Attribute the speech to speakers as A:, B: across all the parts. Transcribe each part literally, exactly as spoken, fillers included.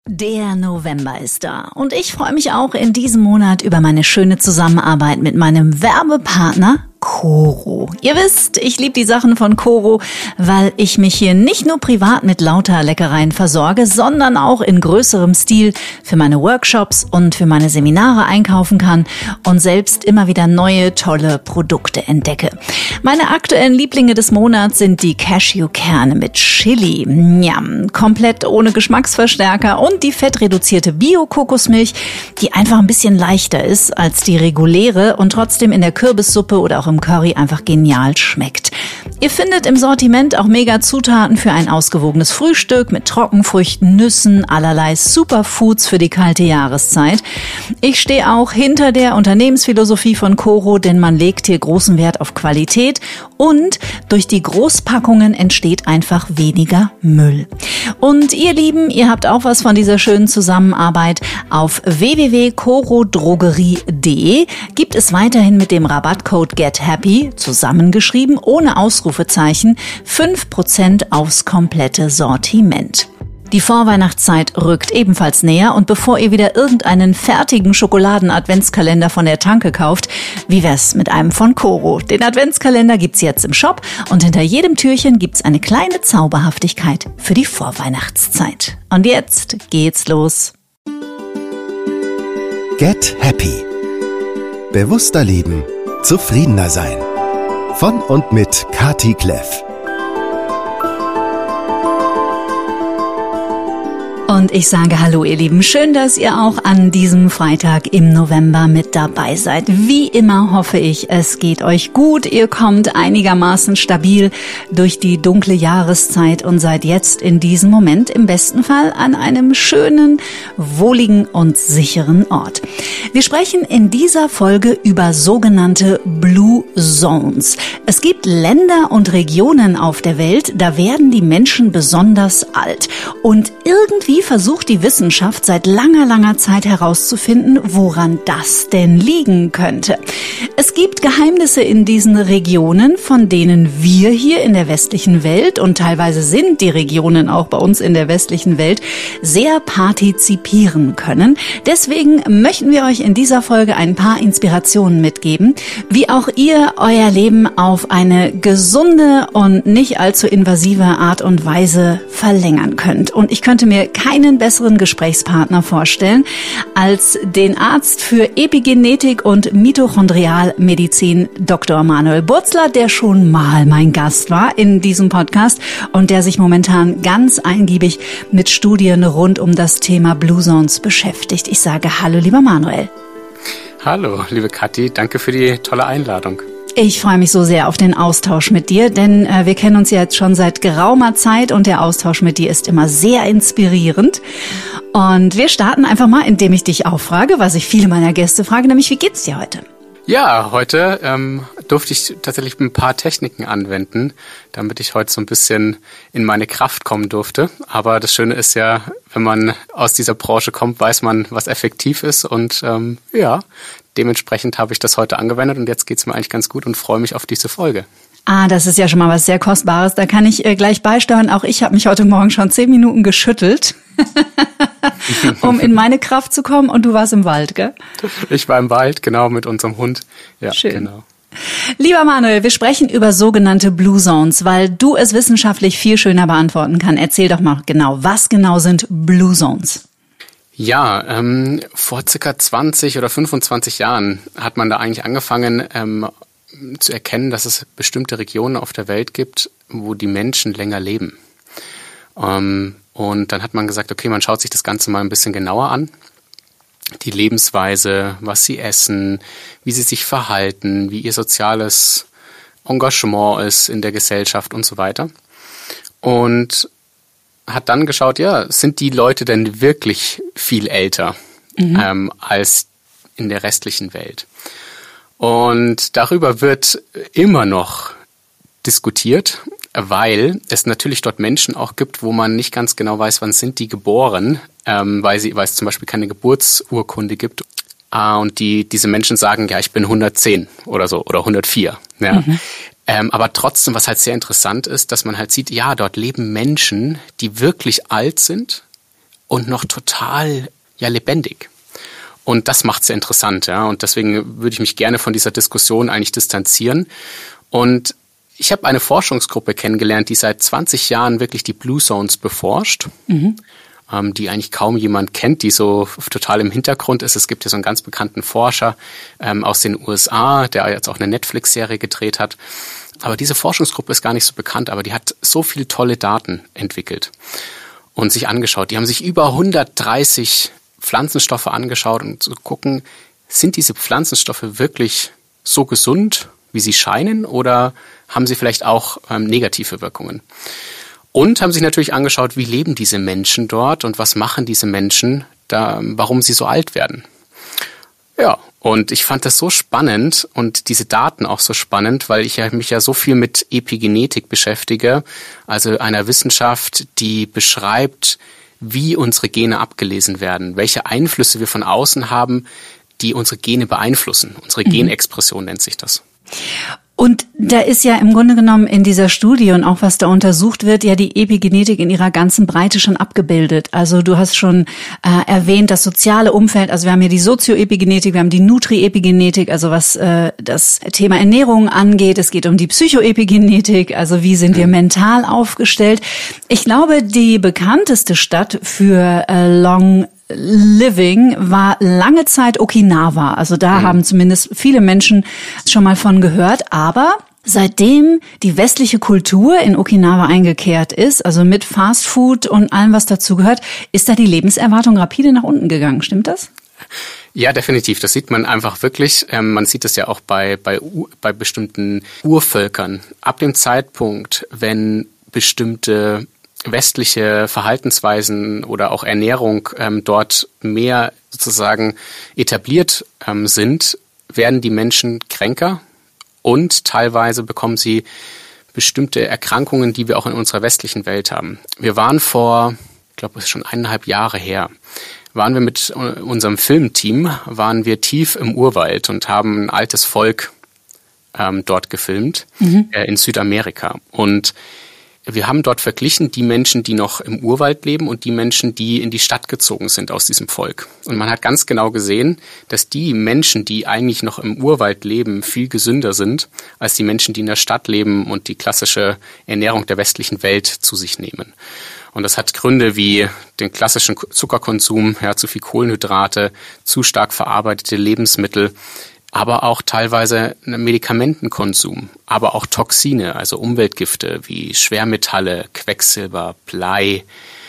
A: Der November ist da und ich freue mich auch in diesem Monat über meine schöne Zusammenarbeit mit meinem Werbepartner Coro. Ihr wisst, ich liebe die Sachen von Coro, weil ich mich hier nicht nur privat mit lauter Leckereien versorge, sondern auch in größerem Stil für meine Workshops und für meine Seminare einkaufen kann und selbst immer wieder neue, tolle Produkte entdecke. Meine aktuellen Lieblinge des Monats sind die Cashewkerne mit Chili, Njam, komplett ohne Geschmacksverstärker und die fettreduzierte Bio-Kokosmilch, die einfach ein bisschen leichter ist als die reguläre und trotzdem in der Kürbissuppe oder auch im Curry einfach genial schmeckt. Ihr findet im Sortiment auch mega Zutaten für ein ausgewogenes Frühstück mit Trockenfrüchten, Nüssen, allerlei Superfoods für die kalte Jahreszeit. Ich stehe auch hinter der Unternehmensphilosophie von Coro, denn man legt hier großen Wert auf Qualität und durch die Großpackungen entsteht einfach weniger Müll. Und ihr Lieben, ihr habt auch was von dieser schönen Zusammenarbeit. Auf w w w punkt coro drogerie punkt de gibt es weiterhin mit dem Rabattcode GETHAPPY, zusammengeschrieben, ohne Ausrufezeichen, fünf Prozent aufs komplette Sortiment. Die Vorweihnachtszeit rückt ebenfalls näher und bevor ihr wieder irgendeinen fertigen Schokoladen-Adventskalender von der Tanke kauft, wie wär's mit einem von Coro? Den Adventskalender gibt's jetzt im Shop und hinter jedem Türchen gibt's eine kleine Zauberhaftigkeit für die Vorweihnachtszeit. Und jetzt geht's los.
B: Get Happy. Bewusster leben, zufriedener sein. Von und mit Kati Kleff.
A: Und ich sage hallo ihr Lieben, schön, dass ihr auch an diesem Freitag im November mit dabei seid. Wie immer hoffe ich, es geht euch gut, ihr kommt einigermaßen stabil durch die dunkle Jahreszeit und seid jetzt in diesem Moment im besten Fall an einem schönen, wohligen und sicheren Ort. Wir sprechen in dieser Folge über sogenannte Blue Zones. Es gibt Länder und Regionen auf der Welt, da werden die Menschen besonders alt und irgendwie versucht die Wissenschaft seit langer, langer Zeit herauszufinden, woran das denn liegen könnte. Es gibt Geheimnisse in diesen Regionen, von denen wir hier in der westlichen Welt, und teilweise sind die Regionen auch bei uns in der westlichen Welt, sehr partizipieren können. Deswegen möchten wir euch in dieser Folge ein paar Inspirationen mitgeben, wie auch ihr euer Leben auf eine gesunde und nicht allzu invasive Art und Weise verlängern könnt. Und ich könnte mir keinen besseren Gesprächspartner vorstellen als den Arzt für Epigenetik und Mitochondrialmedizin Doktor Manuel Burzler, der schon mal mein Gast war in diesem Podcast und der sich momentan ganz eingiebig mit Studien rund um das Thema Blue Zones beschäftigt. Ich sage hallo, lieber Manuel.
C: Hallo, liebe Kathi, danke für die tolle Einladung.
A: Ich freue mich so sehr auf den Austausch mit dir, denn äh, wir kennen uns ja jetzt schon seit geraumer Zeit und der Austausch mit dir ist immer sehr inspirierend. Und wir starten einfach mal, indem ich dich auch frage, was ich viele meiner Gäste frage, nämlich wie geht's dir heute?
C: Ja, heute ähm, durfte ich tatsächlich ein paar Techniken anwenden, damit ich heute so ein bisschen in meine Kraft kommen durfte. Aber das Schöne ist ja, wenn man aus dieser Branche kommt, weiß man, was effektiv ist. Und ähm, ja, dementsprechend habe ich das heute angewendet und jetzt geht's mir eigentlich ganz gut und freue mich auf diese Folge.
A: Ah, das ist ja schon mal was sehr Kostbares. Da kann ich äh, gleich beisteuern. Auch ich habe mich heute Morgen schon zehn Minuten geschüttelt, um in meine Kraft zu kommen. Und du warst im Wald, gell?
C: Ich war im Wald, genau, mit unserem Hund. Ja,
A: schön.
C: Genau.
A: Lieber Manuel, wir sprechen über sogenannte Blue Zones, weil du es wissenschaftlich viel schöner beantworten kannst. Erzähl doch mal genau, was genau sind Blue Zones?
C: Ja, ähm, vor circa zwanzig oder fünfundzwanzig Jahren hat man da eigentlich angefangen, ähm, zu erkennen, dass es bestimmte Regionen auf der Welt gibt, wo die Menschen länger leben. Ähm, und dann hat man gesagt, okay, man schaut sich das Ganze mal ein bisschen genauer an. Die Lebensweise, was sie essen, wie sie sich verhalten, wie ihr soziales Engagement ist in der Gesellschaft und so weiter. Und hat dann geschaut, ja, sind die Leute denn wirklich viel älter mhm. ähm, als in der restlichen Welt? Und darüber wird immer noch diskutiert, weil es natürlich dort Menschen auch gibt, wo man nicht ganz genau weiß, wann sind die geboren, ähm, weil, sie, weil es zum Beispiel keine Geburtsurkunde gibt. Äh, und die diese Menschen sagen, ja, ich bin hundertzehn oder so oder hundertvier. Ja. Mhm. Ähm, aber trotzdem, was halt sehr interessant ist, dass man halt sieht, ja, dort leben Menschen, die wirklich alt sind und noch total ja lebendig. Und das macht es sehr interessant, ja. Und deswegen würde ich mich gerne von dieser Diskussion eigentlich distanzieren. Und ich habe eine Forschungsgruppe kennengelernt, die seit zwanzig Jahren wirklich die Blue Zones beforscht, mhm. ähm, die eigentlich kaum jemand kennt, die so total im Hintergrund ist. Es gibt ja so einen ganz bekannten Forscher ähm, aus den U S A, der jetzt auch eine Netflix-Serie gedreht hat. Aber diese Forschungsgruppe ist gar nicht so bekannt, aber die hat so viele tolle Daten entwickelt und sich angeschaut. Die haben sich über hundertdreißig Pflanzenstoffe angeschaut, um zu gucken, sind diese Pflanzenstoffe wirklich so gesund, wie sie scheinen, oder haben sie vielleicht auch ähm, negative Wirkungen? Und haben sich natürlich angeschaut, wie leben diese Menschen dort und was machen diese Menschen, da, warum sie so alt werden. Ja, und ich fand das so spannend und diese Daten auch so spannend, weil ich ja, mich ja so viel mit Epigenetik beschäftige, also einer Wissenschaft, die beschreibt, wie unsere Gene abgelesen werden, welche Einflüsse wir von außen haben, die unsere Gene beeinflussen. Unsere mhm. Genexpression nennt sich das.
A: Und da ist ja im Grunde genommen in dieser Studie und auch was da untersucht wird, ja die Epigenetik in ihrer ganzen Breite schon abgebildet. Also du hast schon äh, erwähnt, das soziale Umfeld, also wir haben hier die Sozioepigenetik, wir haben die Nutriepigenetik, also was äh, das Thema Ernährung angeht. Es geht um die Psychoepigenetik, also wie sind wir mental aufgestellt. Ich glaube, die bekannteste Stadt für äh, Long Living war lange Zeit Okinawa. Also da mhm. haben zumindest viele Menschen schon mal von gehört. Aber seitdem die westliche Kultur in Okinawa eingekehrt ist, also mit Fast Food und allem, was dazu gehört, ist da die Lebenserwartung rapide nach unten gegangen. Stimmt das?
C: Ja, definitiv. Das sieht man einfach wirklich. Ähm, man sieht es ja auch bei, bei, bei bestimmten Urvölkern. Ab dem Zeitpunkt, wenn bestimmte westliche Verhaltensweisen oder auch Ernährung ähm, dort mehr sozusagen etabliert ähm, sind, werden die Menschen kränker und teilweise bekommen sie bestimmte Erkrankungen, die wir auch in unserer westlichen Welt haben. Wir waren vor, ich glaube, es ist schon eineinhalb Jahre her, waren wir mit unserem Filmteam, waren wir tief im Urwald und haben ein altes Volk ähm, dort gefilmt, mhm. äh, in Südamerika. Und wir haben dort verglichen die Menschen, die noch im Urwald leben und die Menschen, die in die Stadt gezogen sind aus diesem Volk. Und man hat ganz genau gesehen, dass die Menschen, die eigentlich noch im Urwald leben, viel gesünder sind als die Menschen, die in der Stadt leben und die klassische Ernährung der westlichen Welt zu sich nehmen. Und das hat Gründe wie den klassischen Zuckerkonsum, ja, zu viel Kohlenhydrate, zu stark verarbeitete Lebensmittel, aber auch teilweise Medikamentenkonsum, aber auch Toxine, also Umweltgifte wie Schwermetalle, Quecksilber, Blei,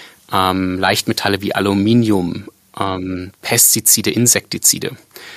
C: ähm, Leichtmetalle wie Aluminium, ähm, Pestizide, Insektizide.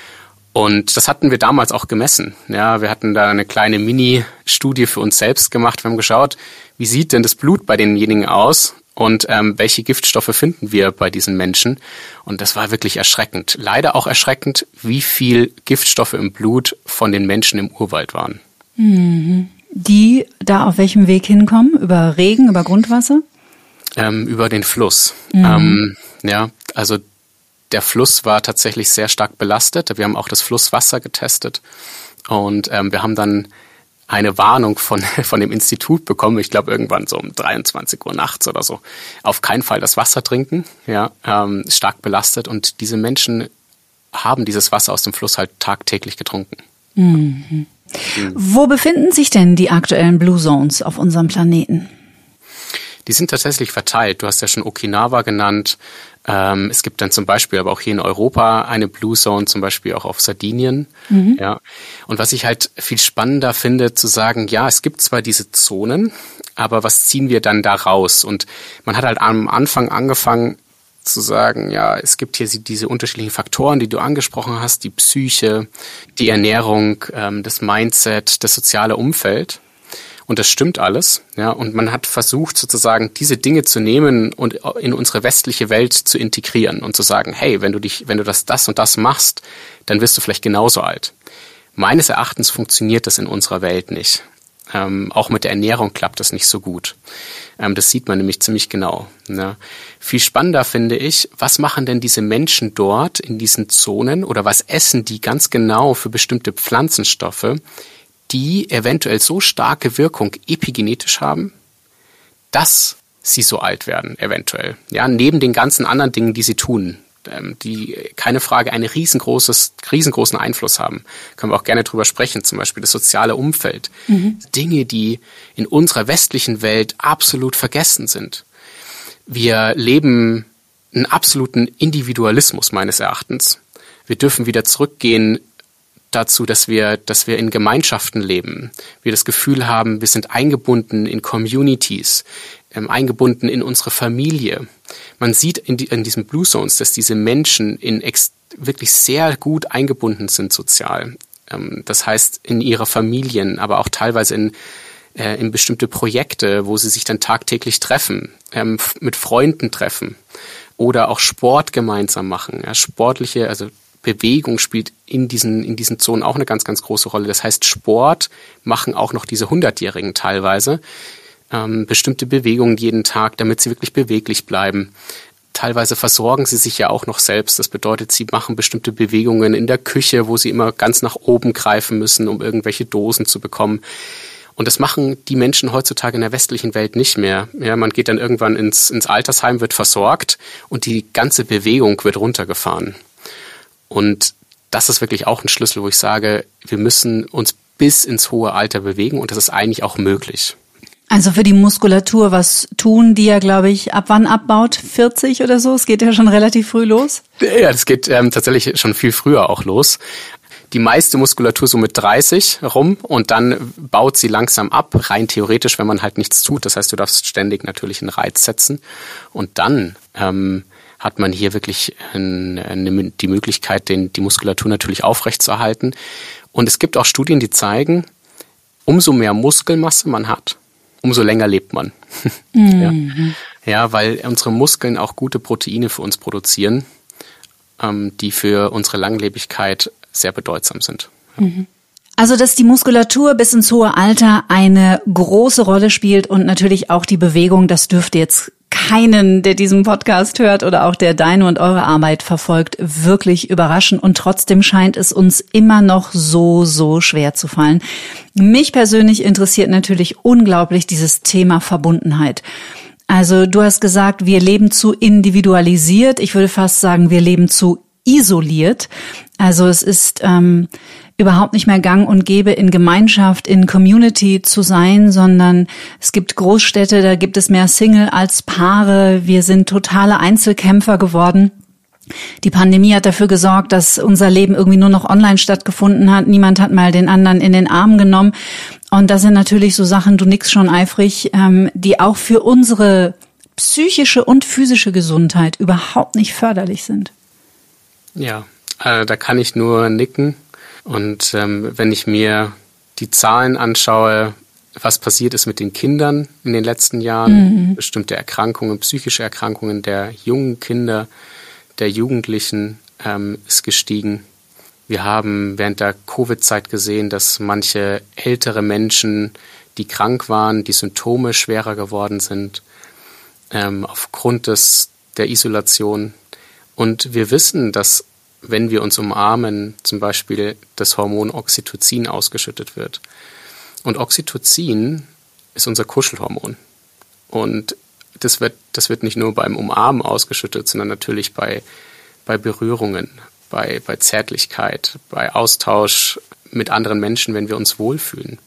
C: Und das hatten wir damals auch gemessen. Ja, wir hatten da eine kleine Mini-Studie für uns selbst gemacht. Wir haben geschaut, wie sieht denn das Blut bei denjenigen aus? Und ähm, welche Giftstoffe finden wir bei diesen Menschen? Und das war wirklich erschreckend. Leider auch erschreckend, wie viel Giftstoffe im Blut von den Menschen im Urwald waren.
A: Mhm. Die da auf welchem Weg hinkommen? Über Regen, über Grundwasser?
C: Ähm, über den Fluss.
A: Mhm.
C: Ähm, ja, also der Fluss war tatsächlich sehr stark belastet. Wir haben auch das Flusswasser getestet. Und ähm, wir haben dann eine Warnung von von dem Institut bekommen, ich glaube irgendwann so um dreiundzwanzig Uhr nachts oder so. Auf keinen Fall das Wasser trinken, ja, ähm, stark belastet. Und diese Menschen haben dieses Wasser aus dem Fluss halt tagtäglich getrunken.
A: Mhm. Mhm. Wo befinden sich denn die aktuellen Blue Zones auf unserem Planeten?
C: Die sind tatsächlich verteilt. Du hast ja schon Okinawa genannt. Ähm, es gibt dann zum Beispiel aber auch hier in Europa eine Blue Zone, zum Beispiel auch auf Sardinien. Mhm. Ja. Und was ich halt viel spannender finde, zu sagen, ja, es gibt zwar diese Zonen, aber was ziehen wir dann da raus? Und man hat halt am Anfang angefangen zu sagen, ja, es gibt hier diese unterschiedlichen Faktoren, die du angesprochen hast, die Psyche, die Ernährung, ähm, das Mindset, das soziale Umfeld. Und das stimmt alles, ja. Und man hat versucht, sozusagen diese Dinge zu nehmen und in unsere westliche Welt zu integrieren und zu sagen, hey, wenn du dich, wenn du das, das und das machst, dann wirst du vielleicht genauso alt. Meines Erachtens funktioniert das in unserer Welt nicht. Ähm, auch mit der Ernährung klappt das nicht so gut. Ähm, das sieht man nämlich ziemlich genau. Ne? Viel spannender finde ich, was machen denn diese Menschen dort in diesen Zonen oder was essen die ganz genau für bestimmte Pflanzenstoffe, die eventuell so starke Wirkung epigenetisch haben, dass sie so alt werden, eventuell. Ja, neben den ganzen anderen Dingen, die sie tun, die, keine Frage, einen riesengroßes, riesengroßen Einfluss haben. Können wir auch gerne drüber sprechen, zum Beispiel das soziale Umfeld. Mhm. Dinge, die in unserer westlichen Welt absolut vergessen sind. Wir leben einen absoluten Individualismus meines Erachtens. Wir dürfen wieder zurückgehen dazu, dass wir, dass wir in Gemeinschaften leben. Wir das Gefühl haben, wir sind eingebunden in Communities, ähm, eingebunden in unsere Familie. Man sieht in, die, in diesen Blue Zones, dass diese Menschen in ex- wirklich sehr gut eingebunden sind sozial. Ähm, das heißt, in ihre Familien, aber auch teilweise in, äh, in bestimmte Projekte, wo sie sich dann tagtäglich treffen, ähm, f- mit Freunden treffen oder auch Sport gemeinsam machen. Ja, sportliche, also Bewegung spielt in diesen, in diesen Zonen auch eine ganz, ganz große Rolle. Das heißt, Sport machen auch noch diese Hundertjährigen teilweise. Ähm, bestimmte Bewegungen jeden Tag, damit sie wirklich beweglich bleiben. Teilweise versorgen sie sich ja auch noch selbst. Das bedeutet, sie machen bestimmte Bewegungen in der Küche, wo sie immer ganz nach oben greifen müssen, um irgendwelche Dosen zu bekommen. Und das machen die Menschen heutzutage in der westlichen Welt nicht mehr. Ja, man geht dann irgendwann ins, ins Altersheim, wird versorgt und die ganze Bewegung wird runtergefahren. Und das ist wirklich auch ein Schlüssel, wo ich sage, wir müssen uns bis ins hohe Alter bewegen und das ist eigentlich auch möglich.
A: Also für die Muskulatur was tun, die ja, glaube ich, ab wann abbaut? vierzig oder so? Es geht ja schon relativ früh los.
C: Ja, das geht ähm, tatsächlich schon viel früher auch los. Die meiste Muskulatur so mit dreißig rum und dann baut sie langsam ab, rein theoretisch, wenn man halt nichts tut. Das heißt, du darfst ständig natürlich einen Reiz setzen und dann ähm, hat man hier wirklich eine, eine, die Möglichkeit, den, die Muskulatur natürlich aufrechtzuerhalten. Und es gibt auch Studien, die zeigen, umso mehr Muskelmasse man hat, umso länger lebt man. Mhm. ja. ja, weil unsere Muskeln auch gute Proteine für uns produzieren, ähm, die für unsere Langlebigkeit sehr bedeutsam sind.
A: Mhm. Also, dass die Muskulatur bis ins hohe Alter eine große Rolle spielt und natürlich auch die Bewegung, das dürfte jetzt keinen, der diesen Podcast hört oder auch der deine und eure Arbeit verfolgt, wirklich überraschen. Und trotzdem scheint es uns immer noch so, so schwer zu fallen. Mich persönlich interessiert natürlich unglaublich dieses Thema Verbundenheit. Also du hast gesagt, wir leben zu individualisiert. Ich würde fast sagen, wir leben zu isoliert. Also es ist ähm, überhaupt nicht mehr gang und gäbe, in Gemeinschaft, in Community zu sein, sondern es gibt Großstädte, da gibt es mehr Single als Paare. Wir sind totale Einzelkämpfer geworden. Die Pandemie hat dafür gesorgt, dass unser Leben irgendwie nur noch online stattgefunden hat. Niemand hat mal den anderen in den Arm genommen. Und das sind natürlich so Sachen, du nickst schon eifrig, ähm, die auch für unsere psychische und physische Gesundheit überhaupt nicht förderlich sind.
C: Ja, äh, da kann ich nur nicken. Und ähm, wenn ich mir die Zahlen anschaue, was passiert ist mit den Kindern in den letzten Jahren, mhm. bestimmte Erkrankungen, psychische Erkrankungen der jungen Kinder, der Jugendlichen ähm, ist gestiegen. Wir haben während der Covid-Zeit gesehen, dass manche ältere Menschen, die krank waren, die Symptome schwerer geworden sind, ähm, aufgrund des, der Isolation. Und wir wissen, dass wenn wir uns umarmen, zum Beispiel das Hormon Oxytocin ausgeschüttet wird. Und Oxytocin ist unser Kuschelhormon. Und das wird, das wird nicht nur beim Umarmen ausgeschüttet, sondern natürlich bei, bei Berührungen, bei, bei Zärtlichkeit, bei Austausch mit anderen Menschen, wenn wir uns wohlfühlen.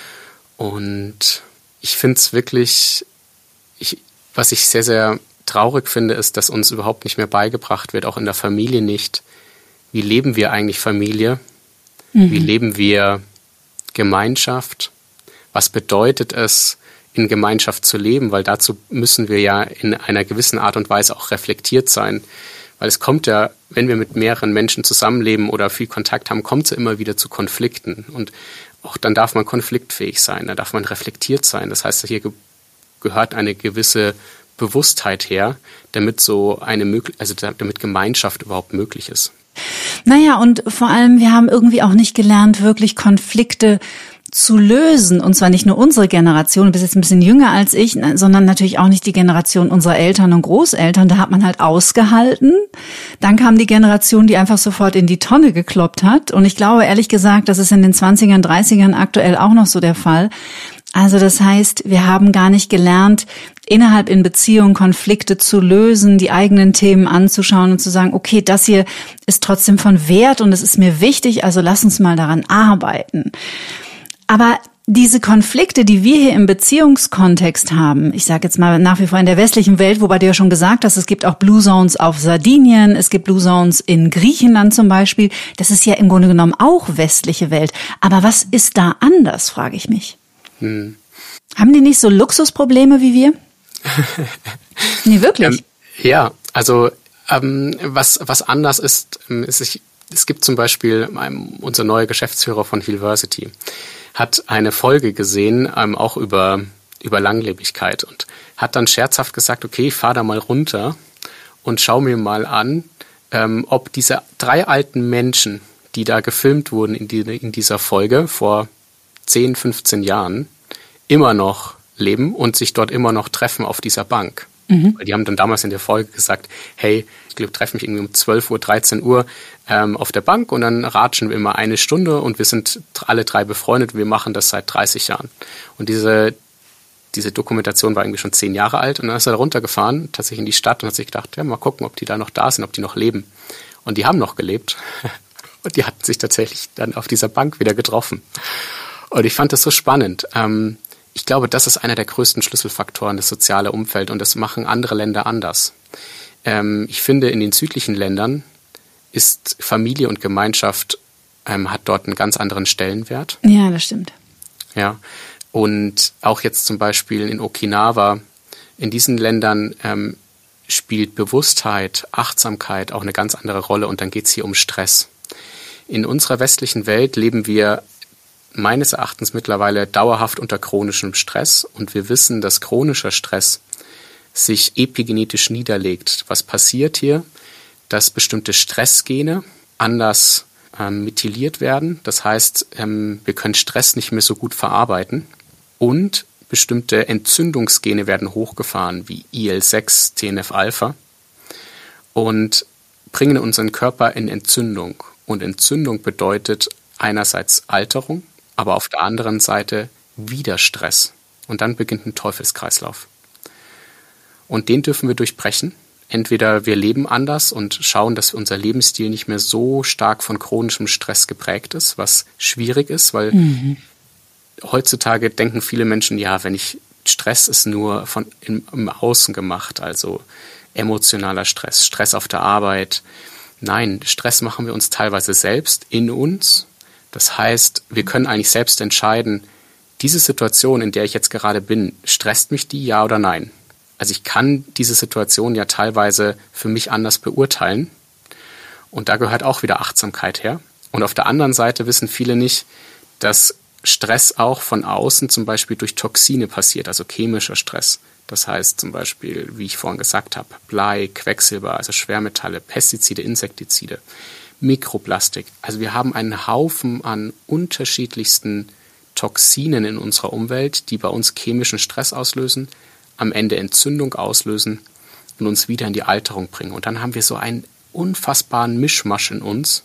C: Und ich finde es wirklich, ich, was ich sehr, sehr traurig finde, ist, dass uns überhaupt nicht mehr beigebracht wird, auch in der Familie nicht, wie leben wir eigentlich Familie? Mhm. Wie leben wir Gemeinschaft? Was bedeutet es, in Gemeinschaft zu leben? Weil dazu müssen wir ja in einer gewissen Art und Weise auch reflektiert sein. Weil es kommt ja, wenn wir mit mehreren Menschen zusammenleben oder viel Kontakt haben, kommt es ja immer wieder zu Konflikten. Und auch dann darf man konfliktfähig sein, da darf man reflektiert sein. Das heißt, hier ge- gehört eine gewisse Bewusstheit her, damit so eine, also damit Gemeinschaft überhaupt möglich ist.
A: Naja, und vor allem, wir haben irgendwie auch nicht gelernt, wirklich Konflikte zu lösen. Und zwar nicht nur unsere Generation, du bist jetzt ein bisschen jünger als ich, sondern natürlich auch nicht die Generation unserer Eltern und Großeltern. Da hat man halt ausgehalten. Dann kam die Generation, die einfach sofort in die Tonne gekloppt hat. Und ich glaube, ehrlich gesagt, das ist in den zwanzigern, dreißigern aktuell auch noch so der Fall. Also das heißt, wir haben gar nicht gelernt, innerhalb in Beziehungen Konflikte zu lösen, die eigenen Themen anzuschauen und zu sagen, okay, das hier ist trotzdem von Wert und es ist mir wichtig, also lass uns mal daran arbeiten. Aber diese Konflikte, die wir hier im Beziehungskontext haben, ich sage jetzt mal nach wie vor in der westlichen Welt, wobei du ja schon gesagt hast, es gibt auch Blue Zones auf Sardinien, es gibt Blue Zones in Griechenland zum Beispiel, das ist ja im Grunde genommen auch westliche Welt. Aber was ist da anders, frage ich mich. Hm. Haben die nicht so Luxusprobleme wie wir? Nee, wirklich?
C: Ähm, ja, also ähm, was was anders ist, ist ich, es gibt zum Beispiel ähm, unser neuer Geschäftsführer von Healversity hat eine Folge gesehen, ähm, auch über über Langlebigkeit und hat dann scherzhaft gesagt, okay, fahr da mal runter und schau mir mal an, ähm, ob diese drei alten Menschen, die da gefilmt wurden in, die, in dieser Folge vor zehn, fünfzehn Jahren, immer noch leben und sich dort immer noch treffen auf dieser Bank. Mhm. Weil die haben dann damals in der Folge gesagt, hey, ich glaube, treffe mich irgendwie um zwölf Uhr, dreizehn Uhr ähm, auf der Bank und dann ratschen wir immer eine Stunde und wir sind alle drei befreundet und wir machen das seit dreißig Jahren. Und diese, diese Dokumentation war irgendwie schon zehn Jahre alt und dann ist er da runtergefahren, tatsächlich in die Stadt und hat sich gedacht, ja, mal gucken, ob die da noch da sind, ob die noch leben. Und die haben noch gelebt und die hatten sich tatsächlich dann auf dieser Bank wieder getroffen. Und ich fand das so spannend. Ähm, ich glaube, das ist einer der größten Schlüsselfaktoren, das soziale Umfeld. Und das machen andere Länder anders. Ähm, ich finde, in den südlichen Ländern ist Familie und Gemeinschaft, ähm, hat dort einen ganz anderen Stellenwert.
A: Ja, das stimmt.
C: Ja. Und auch jetzt zum Beispiel in Okinawa, in diesen Ländern ähm, spielt Bewusstheit, Achtsamkeit auch eine ganz andere Rolle. Und dann geht es hier um Stress. In unserer westlichen Welt leben wir meines Erachtens mittlerweile dauerhaft unter chronischem Stress und wir wissen, dass chronischer Stress sich epigenetisch niederlegt. Was passiert hier? Dass bestimmte Stressgene anders ähm, methyliert werden. Das heißt, ähm, wir können Stress nicht mehr so gut verarbeiten und bestimmte Entzündungsgene werden hochgefahren, wie I L sechs, T N F Alpha und bringen unseren Körper in Entzündung. Und Entzündung bedeutet einerseits Alterung, aber auf der anderen Seite wieder Stress. Und dann beginnt ein Teufelskreislauf. Und den dürfen wir durchbrechen. Entweder wir leben anders und schauen, dass unser Lebensstil nicht mehr so stark von chronischem Stress geprägt ist, was schwierig ist, weil mhm. heutzutage denken viele Menschen, ja, wenn ich Stress ist nur von im, im Außen gemacht, also emotionaler Stress, Stress auf der Arbeit. Nein, Stress machen wir uns teilweise selbst in uns. Das heißt, wir können eigentlich selbst entscheiden, diese Situation, in der ich jetzt gerade bin, stresst mich die, ja oder nein? Also ich kann diese Situation ja teilweise für mich anders beurteilen. Und da gehört auch wieder Achtsamkeit her. Und auf der anderen Seite wissen viele nicht, dass Stress auch von außen zum Beispiel durch Toxine passiert, also chemischer Stress. Das heißt zum Beispiel, wie ich vorhin gesagt habe, Blei, Quecksilber, also Schwermetalle, Pestizide, Insektizide, Mikroplastik. Also wir haben einen Haufen an unterschiedlichsten Toxinen in unserer Umwelt, die bei uns chemischen Stress auslösen, am Ende Entzündung auslösen und uns wieder in die Alterung bringen. Und dann haben wir so einen unfassbaren Mischmasch in uns,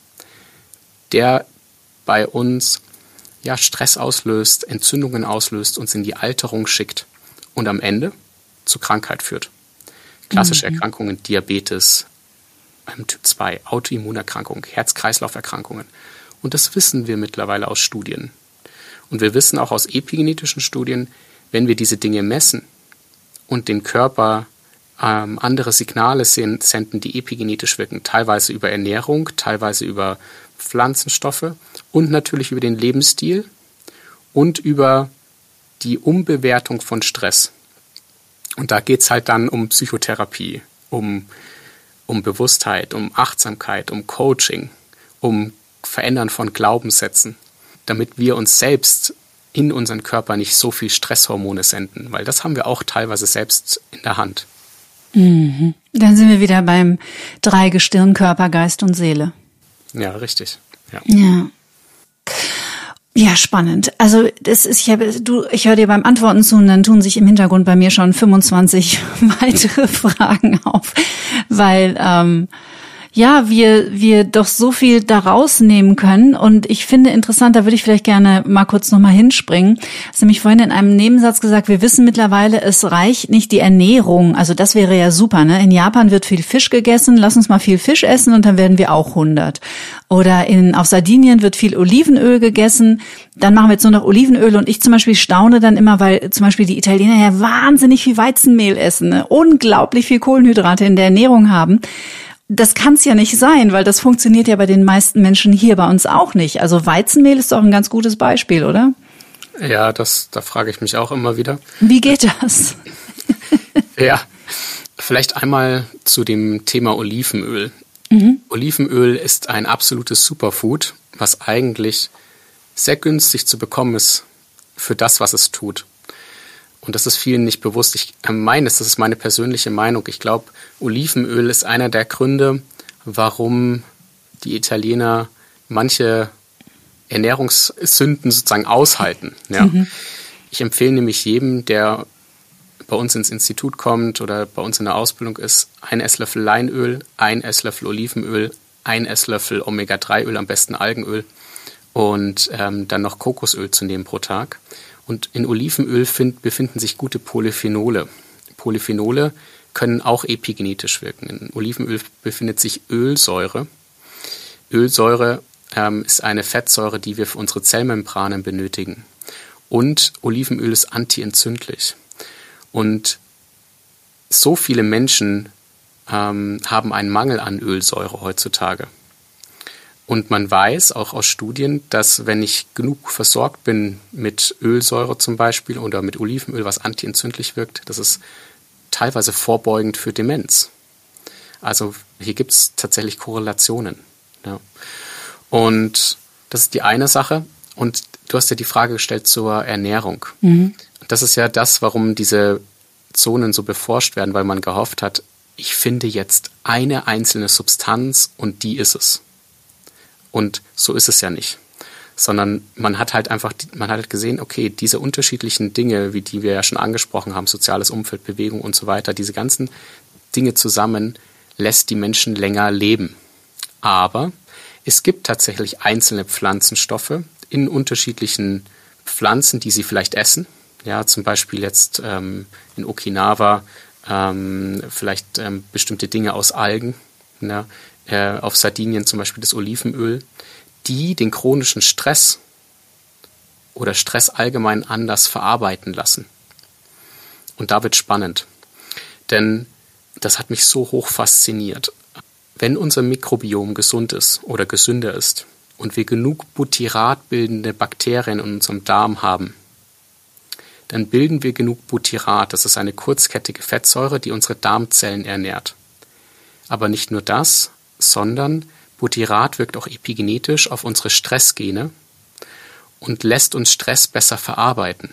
C: der bei uns ja, Stress auslöst, Entzündungen auslöst, uns in die Alterung schickt und am Ende zu Krankheit führt. Klassische mhm. Erkrankungen, Diabetes, Typ zwei, Autoimmunerkrankungen, Herz-Kreislauf-Erkrankungen. Und das wissen wir mittlerweile aus Studien. Und wir wissen auch aus epigenetischen Studien, wenn wir diese Dinge messen und dem Körper ähm, andere Signale senden, die epigenetisch wirken, teilweise über Ernährung, teilweise über Pflanzenstoffe und natürlich über den Lebensstil und über die Umbewertung von Stress. Und da geht es halt dann um Psychotherapie, um, um Bewusstheit, um Achtsamkeit, um Coaching, um Verändern von Glaubenssätzen, damit wir uns selbst in unseren Körper nicht so viel Stresshormone senden, weil das haben wir auch teilweise selbst in der Hand.
A: Mhm. Dann sind wir wieder beim Dreigestirn, Körper, Geist und Seele.
C: Ja, richtig. Ja.
A: Ja. Ja, spannend. Also das ist, ich habe, du, ich höre dir beim Antworten zu und dann tun sich im Hintergrund bei mir schon fünfundzwanzig weitere Fragen auf, weil ähm, ja, wir wir doch so viel daraus nehmen können. Und ich finde interessant, da würde ich vielleicht gerne mal kurz nochmal hinspringen. Du hast nämlich vorhin in einem Nebensatz gesagt, wir wissen mittlerweile, es reicht nicht die Ernährung. Also das wäre ja super, ne? In Japan wird viel Fisch gegessen, lass uns mal viel Fisch essen und dann werden wir auch hundert. Oder in auf Sardinien wird viel Olivenöl gegessen, dann machen wir jetzt nur noch Olivenöl. Und ich zum Beispiel staune dann immer, weil zum Beispiel die Italiener ja wahnsinnig viel Weizenmehl essen, ne? Unglaublich viel Kohlenhydrate in der Ernährung haben. Das kann es ja nicht sein, weil das funktioniert ja bei den meisten Menschen hier bei uns auch nicht. Also Weizenmehl ist doch ein ganz gutes Beispiel, oder?
C: Ja, das, da frage ich mich auch immer wieder.
A: Wie geht das?
C: Ja, vielleicht einmal zu dem Thema Olivenöl. Mhm. Olivenöl ist ein absolutes Superfood, was eigentlich sehr günstig zu bekommen ist für das, was es tut. Und das ist vielen nicht bewusst. Ich meine, das ist meine persönliche Meinung. Ich glaube, Olivenöl ist einer der Gründe, warum die Italiener manche Ernährungssünden sozusagen aushalten. Ja. Mhm. Ich empfehle nämlich jedem, der bei uns ins Institut kommt oder bei uns in der Ausbildung ist, ein Esslöffel Leinöl, ein Esslöffel Olivenöl, ein Esslöffel Omega drei Öl, am besten Algenöl und ähm, dann noch Kokosöl zu nehmen pro Tag. Und in Olivenöl find, befinden sich gute Polyphenole. Polyphenole können auch epigenetisch wirken. In Olivenöl befindet sich Ölsäure. Ölsäure ähm, ist eine Fettsäure, die wir für unsere Zellmembranen benötigen. Und Olivenöl ist antientzündlich. Und so viele Menschen ähm, haben einen Mangel an Ölsäure heutzutage. Und man weiß auch aus Studien, dass wenn ich genug versorgt bin mit Ölsäure zum Beispiel oder mit Olivenöl, was antientzündlich wirkt, das ist teilweise vorbeugend für Demenz. Also hier gibt es tatsächlich Korrelationen. Ja. Und das ist die eine Sache. Und du hast ja die Frage gestellt zur Ernährung. Mhm. Das ist ja das, warum diese Zonen so beforscht werden, weil man gehofft hat, ich finde jetzt eine einzelne Substanz und die ist es. Und so ist es ja nicht, sondern man hat halt einfach, man hat halt gesehen, okay, diese unterschiedlichen Dinge, wie die wir ja schon angesprochen haben, soziales Umfeld, Bewegung und so weiter, diese ganzen Dinge zusammen lässt die Menschen länger leben. Aber es gibt tatsächlich einzelne Pflanzenstoffe in unterschiedlichen Pflanzen, die sie vielleicht essen. Ja, zum Beispiel jetzt ähm, in Okinawa ähm, vielleicht ähm, bestimmte Dinge aus Algen, ja, auf Sardinien zum Beispiel das Olivenöl, die den chronischen Stress oder Stress allgemein anders verarbeiten lassen. Und da wird spannend, denn das hat mich so hoch fasziniert. Wenn unser Mikrobiom gesund ist oder gesünder ist und wir genug butyratbildende Bakterien in unserem Darm haben, dann bilden wir genug Butyrat. Das ist eine kurzkettige Fettsäure, die unsere Darmzellen ernährt. Aber nicht nur das, sondern Butyrat wirkt auch epigenetisch auf unsere Stressgene und lässt uns Stress besser verarbeiten.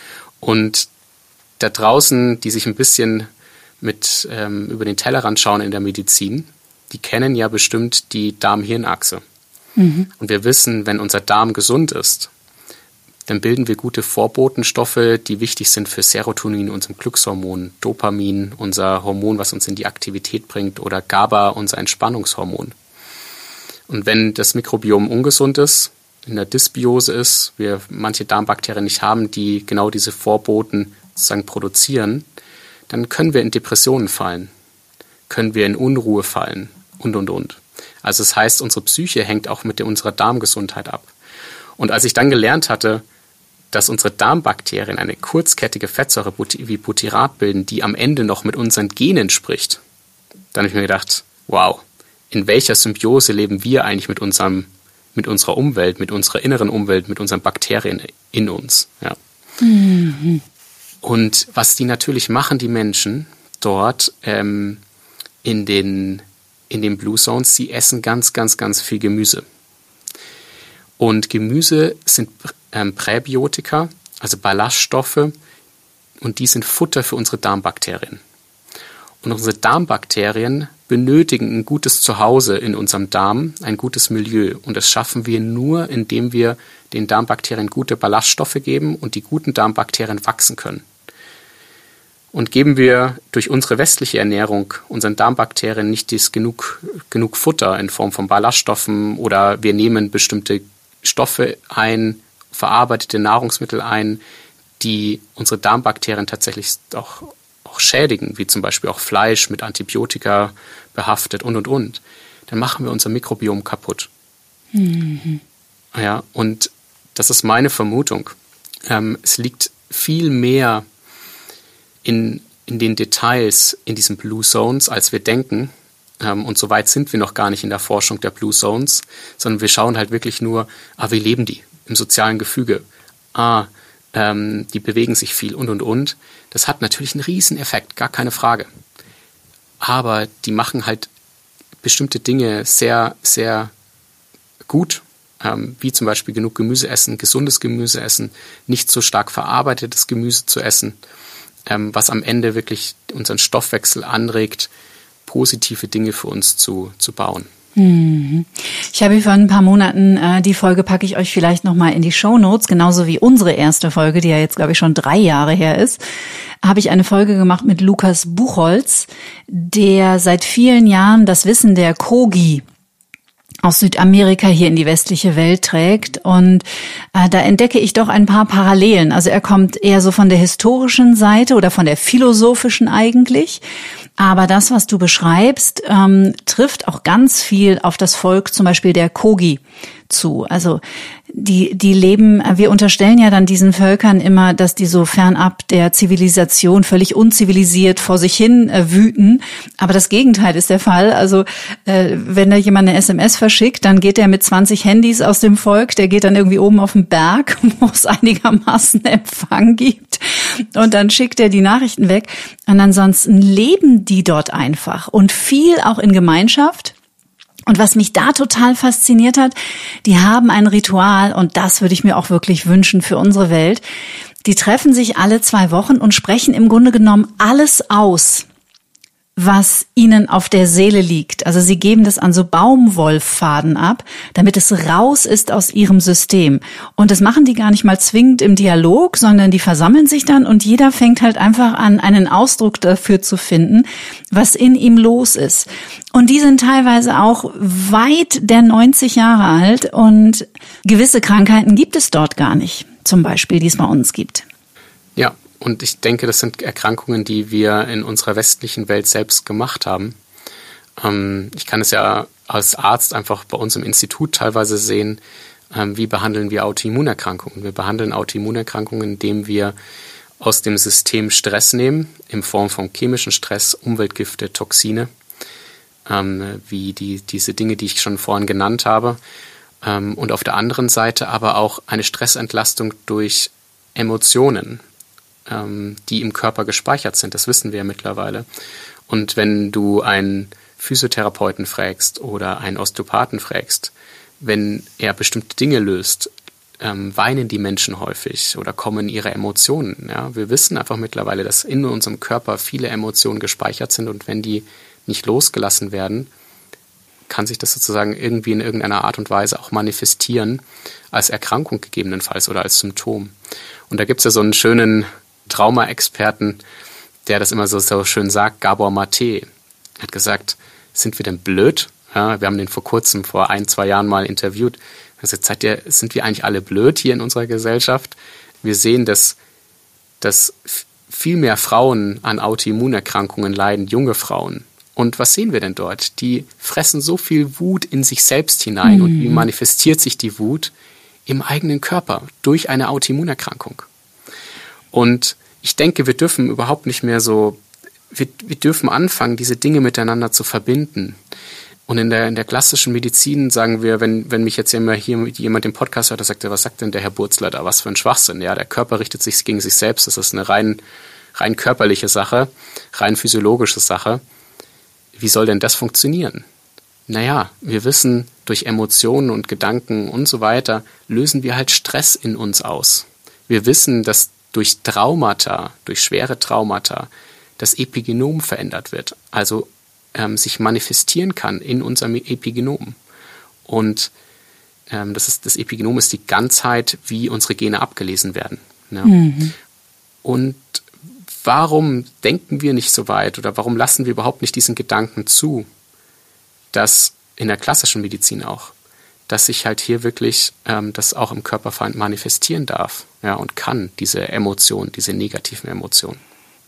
C: Und da draußen, die sich ein bisschen mit ähm, über den Tellerrand schauen in der Medizin, die kennen ja bestimmt die Darm-Hirn-Achse. Mhm. Und wir wissen, wenn unser Darm gesund ist, dann bilden wir gute Vorbotenstoffe, die wichtig sind für Serotonin, unserem Glückshormon, Dopamin, unser Hormon, was uns in die Aktivität bringt, oder GABA, unser Entspannungshormon. Und wenn das Mikrobiom ungesund ist, in der Dysbiose ist, wir manche Darmbakterien nicht haben, die genau diese Vorboten sozusagen produzieren, dann können wir in Depressionen fallen, können wir in Unruhe fallen und, und, und. Also das heißt, unsere Psyche hängt auch mit der, unserer Darmgesundheit ab. Und als ich dann gelernt hatte, dass unsere Darmbakterien eine kurzkettige Fettsäure wie Butyrat bilden, die am Ende noch mit unseren Genen spricht, dann habe ich mir gedacht, wow, in welcher Symbiose leben wir eigentlich mit unserem, mit unserer Umwelt, mit unserer inneren Umwelt, mit unseren Bakterien in uns. Ja. Mhm. Und was die natürlich machen, die Menschen dort ähm, in den, in den Blue Zones, sie essen ganz, ganz, ganz viel Gemüse. Und Gemüse sind ähm, Präbiotika, also Ballaststoffe, und die sind Futter für unsere Darmbakterien. Und unsere Darmbakterien benötigen ein gutes Zuhause in unserem Darm, ein gutes Milieu. Und das schaffen wir nur, indem wir den Darmbakterien gute Ballaststoffe geben und die guten Darmbakterien wachsen können. Und geben wir durch unsere westliche Ernährung unseren Darmbakterien nicht das genug, genug Futter in Form von Ballaststoffen oder wir nehmen bestimmte Stoffe ein, verarbeitete Nahrungsmittel ein, die unsere Darmbakterien tatsächlich auch, auch schädigen, wie zum Beispiel auch Fleisch mit Antibiotika behaftet und, und, und, dann machen wir unser Mikrobiom kaputt. Mhm. Ja, und das ist meine Vermutung. Ähm, es liegt viel mehr in, in den Details in diesen Blue Zones, als wir denken. Ähm, und so weit sind wir noch gar nicht in der Forschung der Blue Zones, sondern wir schauen halt wirklich nur, ah, wie leben die im sozialen Gefüge? Ah, ähm, die bewegen sich viel und, und, und. Das hat natürlich einen riesen Effekt, gar keine Frage. Aber die machen halt bestimmte Dinge sehr, sehr gut, ähm, wie zum Beispiel genug Gemüse essen, gesundes Gemüse essen, nicht so stark verarbeitetes Gemüse zu essen, ähm, was am Ende wirklich unseren Stoffwechsel anregt, positive Dinge für uns zu, zu bauen.
A: Ich habe vor ein paar Monaten, äh, die Folge packe ich euch vielleicht nochmal in die Shownotes, genauso wie unsere erste Folge, die ja jetzt, glaube ich, schon drei Jahre her ist, habe ich eine Folge gemacht mit Lukas Buchholz, der seit vielen Jahren das Wissen der Kogi aus Südamerika hier in die westliche Welt trägt. Und äh, da entdecke ich doch ein paar Parallelen. Also er kommt eher so von der historischen Seite oder von der philosophischen eigentlich. Aber das, was du beschreibst, ähm, trifft auch ganz viel auf das Volk zum Beispiel der Kogi zu. Also die die leben, wir unterstellen ja dann diesen Völkern immer, dass die so fernab der Zivilisation völlig unzivilisiert vor sich hin äh, wüten. Aber das Gegenteil ist der Fall. Also äh, wenn da jemand eine S M S verschickt, dann geht der mit zwanzig Handys aus dem Volk, der geht dann irgendwie oben auf den Berg, wo es einigermaßen Empfang gibt. Und dann schickt er die Nachrichten weg. Und ansonsten leben die dort einfach und viel auch in Gemeinschaft. Und was mich da total fasziniert hat, die haben ein Ritual und das würde ich mir auch wirklich wünschen für unsere Welt. Die treffen sich alle zwei Wochen und sprechen im Grunde genommen alles aus, was ihnen auf der Seele liegt. Also sie geben das an so Baumwollfaden ab, damit es raus ist aus ihrem System. Und das machen die gar nicht mal zwingend im Dialog, sondern die versammeln sich dann und jeder fängt halt einfach an, einen Ausdruck dafür zu finden, was in ihm los ist. Und die sind teilweise auch weit der neunzig Jahre alt und gewisse Krankheiten gibt es dort gar nicht, zum Beispiel, die es bei uns gibt.
C: Ja. Und ich denke, das sind Erkrankungen, die wir in unserer westlichen Welt selbst gemacht haben. Ähm, ich kann es ja als Arzt einfach bei uns im Institut teilweise sehen, ähm, wie behandeln wir Autoimmunerkrankungen. Wir behandeln Autoimmunerkrankungen, indem wir aus dem System Stress nehmen, in Form von chemischen Stress, Umweltgifte, Toxine, ähm, wie die, diese Dinge, die ich schon vorhin genannt habe. Ähm, und auf der anderen Seite aber auch eine Stressentlastung durch Emotionen, die im Körper gespeichert sind. Das wissen wir ja mittlerweile. Und wenn du einen Physiotherapeuten fragst oder einen Osteopathen fragst, wenn er bestimmte Dinge löst, ähm, weinen die Menschen häufig oder kommen ihre Emotionen. Ja? Wir wissen einfach mittlerweile, dass in unserem Körper viele Emotionen gespeichert sind und wenn die nicht losgelassen werden, kann sich das sozusagen irgendwie in irgendeiner Art und Weise auch manifestieren als Erkrankung gegebenenfalls oder als Symptom. Und da gibt es ja so einen schönen Trauma-Experten, der das immer so, so schön sagt, Gabor Mate, hat gesagt, sind wir denn blöd? Ja, wir haben den vor kurzem, vor ein, zwei Jahren mal interviewt. Also seid ihr, sind wir eigentlich alle blöd hier in unserer Gesellschaft? Wir sehen, dass, dass viel mehr Frauen an Autoimmunerkrankungen leiden, junge Frauen. Und was sehen wir denn dort? Die fressen so viel Wut in sich selbst hinein. Mhm. Und wie manifestiert sich die Wut? Im eigenen Körper durch eine Autoimmunerkrankung. Und ich denke, wir dürfen überhaupt nicht mehr so, wir, wir dürfen anfangen, diese Dinge miteinander zu verbinden. Und in der, in der klassischen Medizin sagen wir, wenn, wenn mich jetzt immer hier jemand den Podcast hört, der sagt, was sagt denn der Herr Burzler da, was für ein Schwachsinn? Ja, der Körper richtet sich gegen sich selbst, das ist eine rein, rein körperliche Sache, rein physiologische Sache. Wie soll denn das funktionieren? Naja, wir wissen, durch Emotionen und Gedanken und so weiter lösen wir halt Stress in uns aus. Wir wissen, dass durch Traumata, durch schwere Traumata, das Epigenom verändert wird, also ähm, sich manifestieren kann in unserem Epigenom. Und ähm, das ist, das Epigenom ist die Ganzheit, wie unsere Gene abgelesen werden. Ja. Mhm. Und warum denken wir nicht so weit oder warum lassen wir überhaupt nicht diesen Gedanken zu, dass in der klassischen Medizin auch, dass sich halt hier wirklich ähm, das auch im Körper manifestieren darf, ja, und kann, diese Emotionen, diese negativen Emotionen.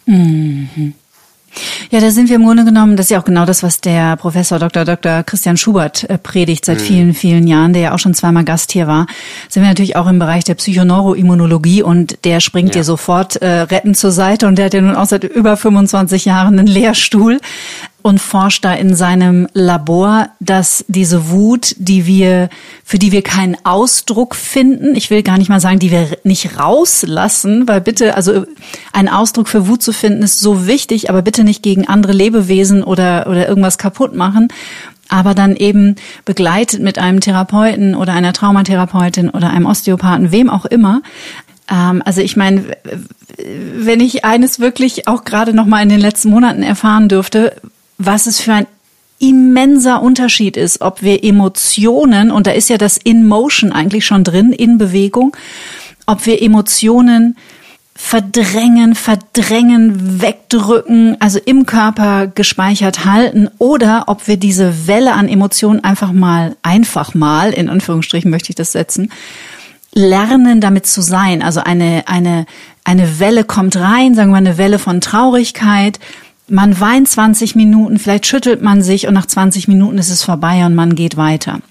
A: Mhm. Ja, da sind wir im Grunde genommen, das ist ja auch genau das, was der Professor Doktor Doktor Christian Schubert äh, predigt seit mhm. vielen, vielen Jahren, der ja auch schon zweimal Gast hier war, sind wir natürlich auch im Bereich der Psychoneuroimmunologie und der springt ja. dir sofort äh, rettend zur Seite und der hat ja nun auch seit über fünfundzwanzig Jahren einen Lehrstuhl und forscht da in seinem Labor, dass diese Wut, die wir, für die wir keinen Ausdruck finden, ich will gar nicht mal sagen, die wir nicht rauslassen, weil bitte, also einen Ausdruck für Wut zu finden ist so wichtig, aber bitte nicht gegen andere Lebewesen oder, oder irgendwas kaputt machen, aber dann eben begleitet mit einem Therapeuten oder einer Traumatherapeutin oder einem Osteopathen, wem auch immer. Also ich meine, wenn ich eines wirklich auch gerade noch mal in den letzten Monaten erfahren dürfte, was es für ein immenser Unterschied ist, ob wir Emotionen, und da ist ja das in Motion eigentlich schon drin, in Bewegung, ob wir Emotionen verdrängen, verdrängen, wegdrücken, also im Körper gespeichert halten, oder ob wir diese Welle an Emotionen einfach mal, einfach mal, in Anführungsstrichen möchte ich das setzen, lernen, damit zu sein. Also eine, eine, eine Welle kommt rein, sagen wir eine Welle von Traurigkeit. Man weint zwanzig Minuten, vielleicht schüttelt man sich und nach zwanzig Minuten ist es vorbei und man geht weiter.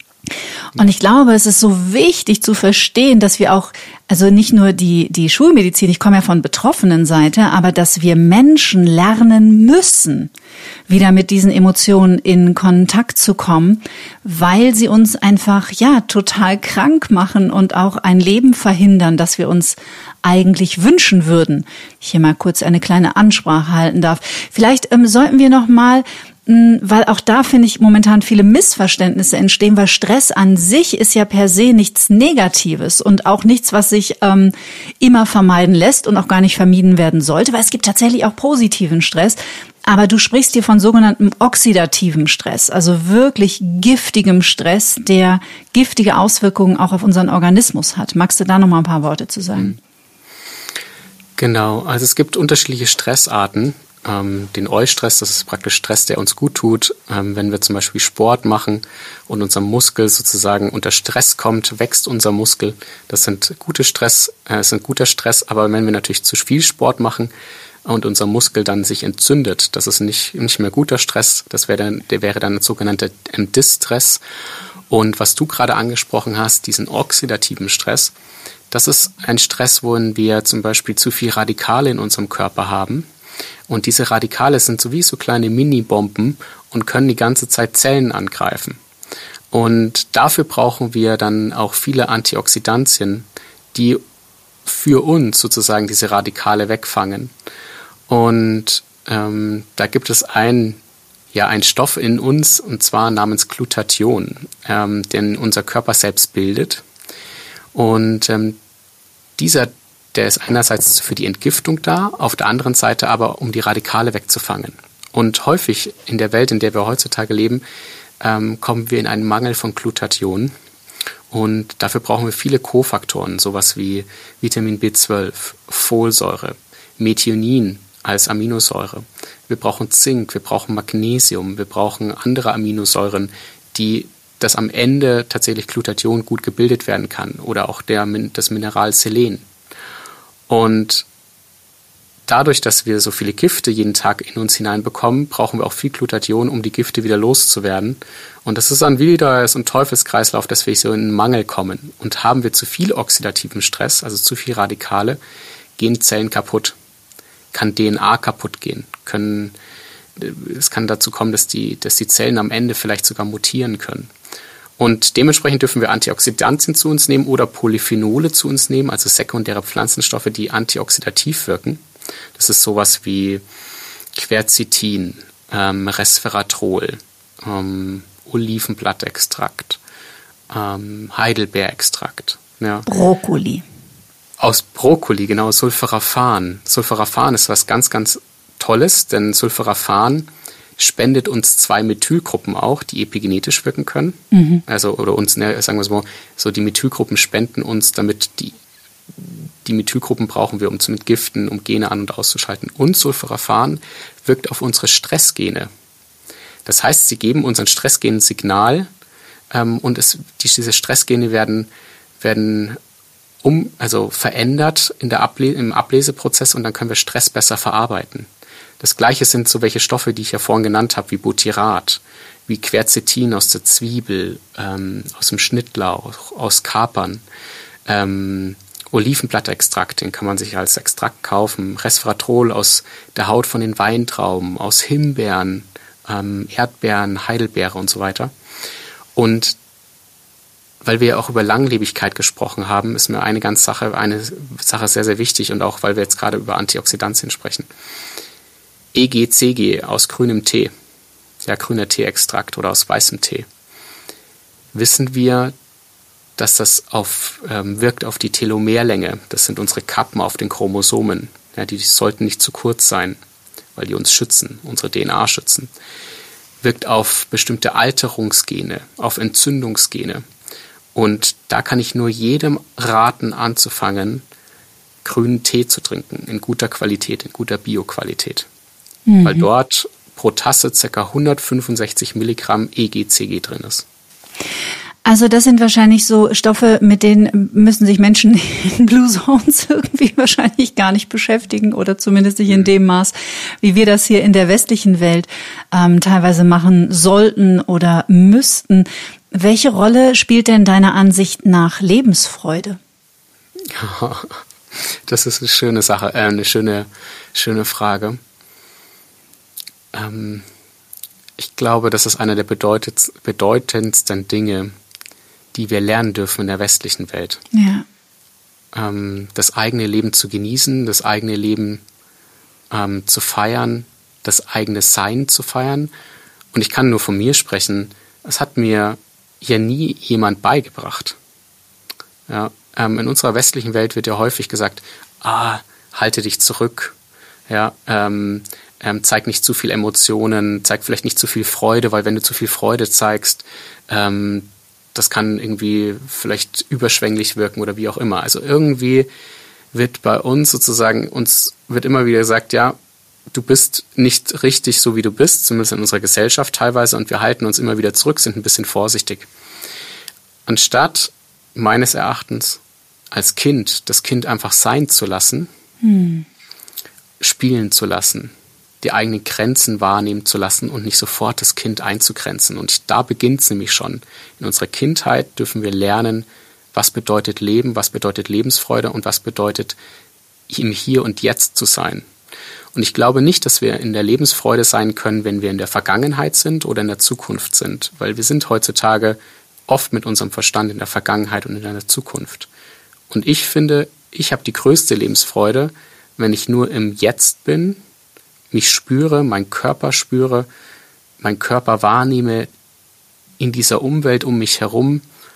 A: Und ich glaube, es ist so wichtig zu verstehen, dass wir auch, also nicht nur die, die Schulmedizin, ich komme ja von betroffenen Seite, aber dass wir Menschen lernen müssen, wieder mit diesen Emotionen in Kontakt zu kommen, weil sie uns einfach, ja, total krank machen und auch ein Leben verhindern, das wir uns eigentlich wünschen würden. Ich hier mal kurz eine kleine Ansprache halten darf. Vielleicht ähm, sollten wir noch mal, weil auch da, finde ich, momentan viele Missverständnisse entstehen, weil Stress an sich ist ja per se nichts Negatives und auch nichts, was sich ähm, immer vermeiden lässt und auch gar nicht vermieden werden sollte, weil es gibt tatsächlich auch positiven Stress. Aber du sprichst hier von sogenanntem oxidativem Stress, also wirklich giftigem Stress, der giftige Auswirkungen auch auf unseren Organismus hat. Magst du da noch mal ein paar Worte zu sagen?
C: Genau, also es gibt unterschiedliche Stressarten. Ähm, den Eustress, das ist praktisch Stress, der uns gut tut. Ähm, wenn wir zum Beispiel Sport machen und unser Muskel sozusagen unter Stress kommt, wächst unser Muskel. Das sind gute Stress, äh, das sind guter Stress, aber wenn wir natürlich zu viel Sport machen und unser Muskel dann sich entzündet, das ist nicht, nicht mehr guter Stress, das wäre dann, der wäre dann sogenannter Distress. Und was du gerade angesprochen hast, diesen oxidativen Stress, das ist ein Stress, worin wir zum Beispiel zu viel Radikale in unserem Körper haben. Und diese Radikale sind so wie so kleine Mini-Bomben und können die ganze Zeit Zellen angreifen. Und dafür brauchen wir dann auch viele Antioxidantien, die für uns sozusagen diese Radikale wegfangen. Und ähm, da gibt es ein, ja, einen Stoff in uns, und zwar namens Glutathion, ähm, den unser Körper selbst bildet. Und ähm, dieser Der ist einerseits für die Entgiftung da, auf der anderen Seite aber, um die Radikale wegzufangen. Und häufig in der Welt, in der wir heutzutage leben, ähm, kommen wir in einen Mangel von Glutathion. Und dafür brauchen wir viele Kofaktoren, sowas wie Vitamin B zwölf, Folsäure, Methionin als Aminosäure. Wir brauchen Zink, wir brauchen Magnesium, wir brauchen andere Aminosäuren, die dass am Ende tatsächlich Glutathion gut gebildet werden kann, oder auch der, das Mineral Selen. Und dadurch, dass wir so viele Gifte jeden Tag in uns hineinbekommen, brauchen wir auch viel Glutathion, um die Gifte wieder loszuwerden. Und das ist dann wieder so ein Teufelskreislauf, dass wir so in einen Mangel kommen. Und haben wir zu viel oxidativen Stress, also zu viel Radikale, gehen Zellen kaputt. Kann D N A kaputt gehen. Können, es kann dazu kommen, dass die, dass die Zellen am Ende vielleicht sogar mutieren können. Und dementsprechend dürfen wir Antioxidantien zu uns nehmen oder Polyphenole zu uns nehmen, also sekundäre Pflanzenstoffe, die antioxidativ wirken. Das ist sowas wie Quercetin, ähm, Resveratrol, ähm, Olivenblattextrakt, ähm, Heidelbeerextrakt. Ja.
A: Brokkoli.
C: Aus Brokkoli, genau, Sulforaphan. Sulforaphan ist was ganz, ganz Tolles, denn Sulforaphan spendet uns zwei Methylgruppen auch, die epigenetisch wirken können. Mhm. Also, oder uns, ne, sagen wir es mal, so die Methylgruppen spenden uns, damit die, Die Methylgruppen brauchen wir, um zu entgiften, um Gene an- und auszuschalten. Und Sulforaphan wirkt auf unsere Stressgene. Das heißt, sie geben unseren Stressgenen ein Signal ähm, und es, diese Stressgene werden, werden um, also verändert in der Able- im Ableseprozess und dann können wir Stress besser verarbeiten. Das Gleiche sind so welche Stoffe, die ich ja vorhin genannt habe, wie Butyrat, wie Quercetin aus der Zwiebel, ähm, aus dem Schnittlauch, aus Kapern, ähm, Olivenblattextrakt, den kann man sich als Extrakt kaufen, Resveratrol aus der Haut von den Weintrauben, aus Himbeeren, ähm, Erdbeeren, Heidelbeere und so weiter. Und weil wir ja auch über Langlebigkeit gesprochen haben, ist mir eine ganz Sache, eine Sache sehr, sehr wichtig und auch, weil wir jetzt gerade über Antioxidantien sprechen. E G C G aus grünem Tee, ja, grüner Teeextrakt oder aus weißem Tee. Wissen wir, dass das auf, ähm, wirkt auf die Telomerlänge. Das sind unsere Kappen auf den Chromosomen. Ja, die, die sollten nicht zu kurz sein, weil die uns schützen, unsere D N A schützen. Wirkt auf bestimmte Alterungsgene, auf Entzündungsgene. Und da kann ich nur jedem raten, anzufangen, grünen Tee zu trinken, in guter Qualität, in guter Bioqualität. Mhm. Weil dort pro Tasse ca. hundertfünfundsechzig Milligramm E G C G drin ist.
A: Also das sind wahrscheinlich so Stoffe, mit denen müssen sich Menschen in Blue Zones irgendwie wahrscheinlich gar nicht beschäftigen oder zumindest nicht in dem Maß, wie wir das hier in der westlichen Welt ähm, teilweise machen sollten oder müssten. Welche Rolle spielt denn deiner Ansicht nach Lebensfreude?
C: Das ist eine schöne Sache, äh, eine schöne, schöne Frage. Ähm, ich glaube, das ist eine der bedeutendsten Dinge, die wir lernen dürfen in der westlichen Welt.
A: Ja.
C: Ähm, das eigene Leben zu genießen, das eigene Leben ähm, zu feiern, das eigene Sein zu feiern. Und ich kann nur von mir sprechen, es hat mir hier nie jemand beigebracht. Ja, ähm, in unserer westlichen Welt wird ja häufig gesagt, ah, halte dich zurück, ja, ähm, ähm, zeig nicht zu viel Emotionen, zeig vielleicht nicht zu viel Freude, weil wenn du zu viel Freude zeigst, ähm, das kann irgendwie vielleicht überschwänglich wirken oder wie auch immer. Also irgendwie wird bei uns sozusagen, uns wird immer wieder gesagt, ja, du bist nicht richtig so, wie du bist, zumindest in unserer Gesellschaft teilweise, und wir halten uns immer wieder zurück, sind ein bisschen vorsichtig. Anstatt meines Erachtens als Kind, das Kind einfach sein zu lassen, hm. spielen zu lassen, die eigenen Grenzen wahrnehmen zu lassen und nicht sofort das Kind einzugrenzen. Und da beginnt es nämlich schon. In unserer Kindheit dürfen wir lernen, was bedeutet Leben, was bedeutet Lebensfreude und was bedeutet im Hier und Jetzt zu sein. Und ich glaube nicht, dass wir in der Lebensfreude sein können, wenn wir in der Vergangenheit sind oder in der Zukunft sind, weil wir sind heutzutage oft mit unserem Verstand in der Vergangenheit und in der Zukunft. Und ich finde, ich habe die größte Lebensfreude, wenn ich nur im Jetzt bin, mich spüre, meinen Körper spüre, meinen Körper wahrnehme in dieser Umwelt um mich herum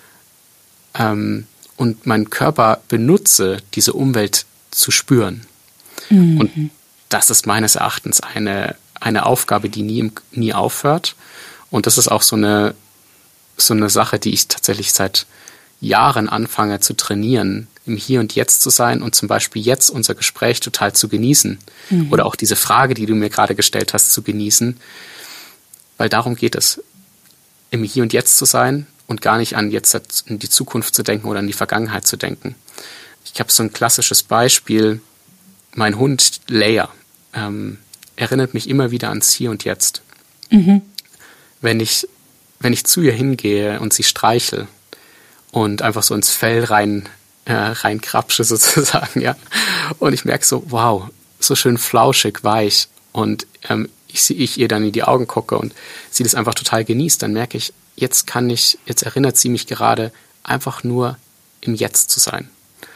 C: ähm, und meinen Körper benutze, diese Umwelt zu spüren. Mhm. Und das ist meines Erachtens eine, eine Aufgabe, die nie, nie aufhört. Und das ist auch so eine, so eine Sache, die ich tatsächlich seit Jahren anfange zu trainieren, im Hier und Jetzt zu sein und zum Beispiel jetzt unser Gespräch total zu genießen. Mhm. Oder auch diese Frage, die du mir gerade gestellt hast, zu genießen. Weil darum geht es, im Hier und Jetzt zu sein und gar nicht an jetzt in die Zukunft zu denken oder an die Vergangenheit zu denken. Ich habe so ein klassisches Beispiel. Mein Hund Leia ähm, erinnert mich immer wieder ans Hier und Jetzt. Mhm. Wenn ich, wenn ich zu ihr hingehe und sie streichel und einfach so ins Fell rein äh, reinkrapsche sozusagen, ja. Und ich merke so, wow, so schön flauschig, weich. Und ähm, ich, ich ihr dann in die Augen gucke und sie das einfach total genießt, dann merke ich, jetzt kann ich, jetzt erinnert sie mich gerade einfach nur im Jetzt zu sein.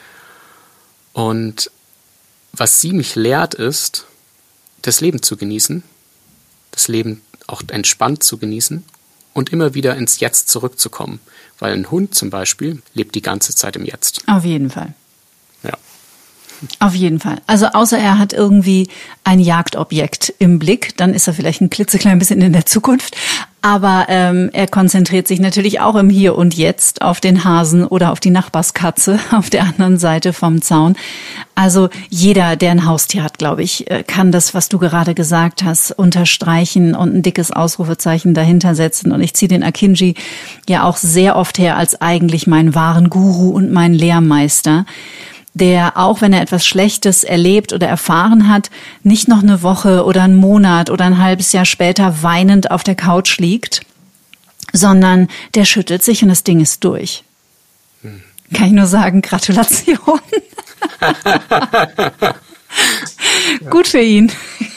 C: Und was sie mich lehrt, ist, das Leben zu genießen, das Leben auch entspannt zu genießen und immer wieder ins Jetzt zurückzukommen. Weil ein Hund zum Beispiel lebt die ganze Zeit im Jetzt.
A: Auf jeden Fall.
C: Ja.
A: Auf jeden Fall. Also außer er hat irgendwie ein Jagdobjekt im Blick, dann ist er vielleicht ein klitzeklein bisschen in der Zukunft. Aber ähm, er konzentriert sich natürlich auch im Hier und Jetzt auf den Hasen oder auf die Nachbarskatze auf der anderen Seite vom Zaun. Also jeder, der ein Haustier hat, glaube ich, kann das, was du gerade gesagt hast, unterstreichen und ein dickes Ausrufezeichen dahinter setzen. Und ich ziehe den Akinji ja auch sehr oft her als eigentlich meinen wahren Guru und meinen Lehrmeister, der, auch wenn er etwas Schlechtes erlebt oder erfahren hat, nicht noch eine Woche oder einen Monat oder ein halbes Jahr später weinend auf der Couch liegt, sondern der schüttelt sich und das Ding ist durch. Hm. Kann ich nur sagen, Gratulation. Gut für ihn.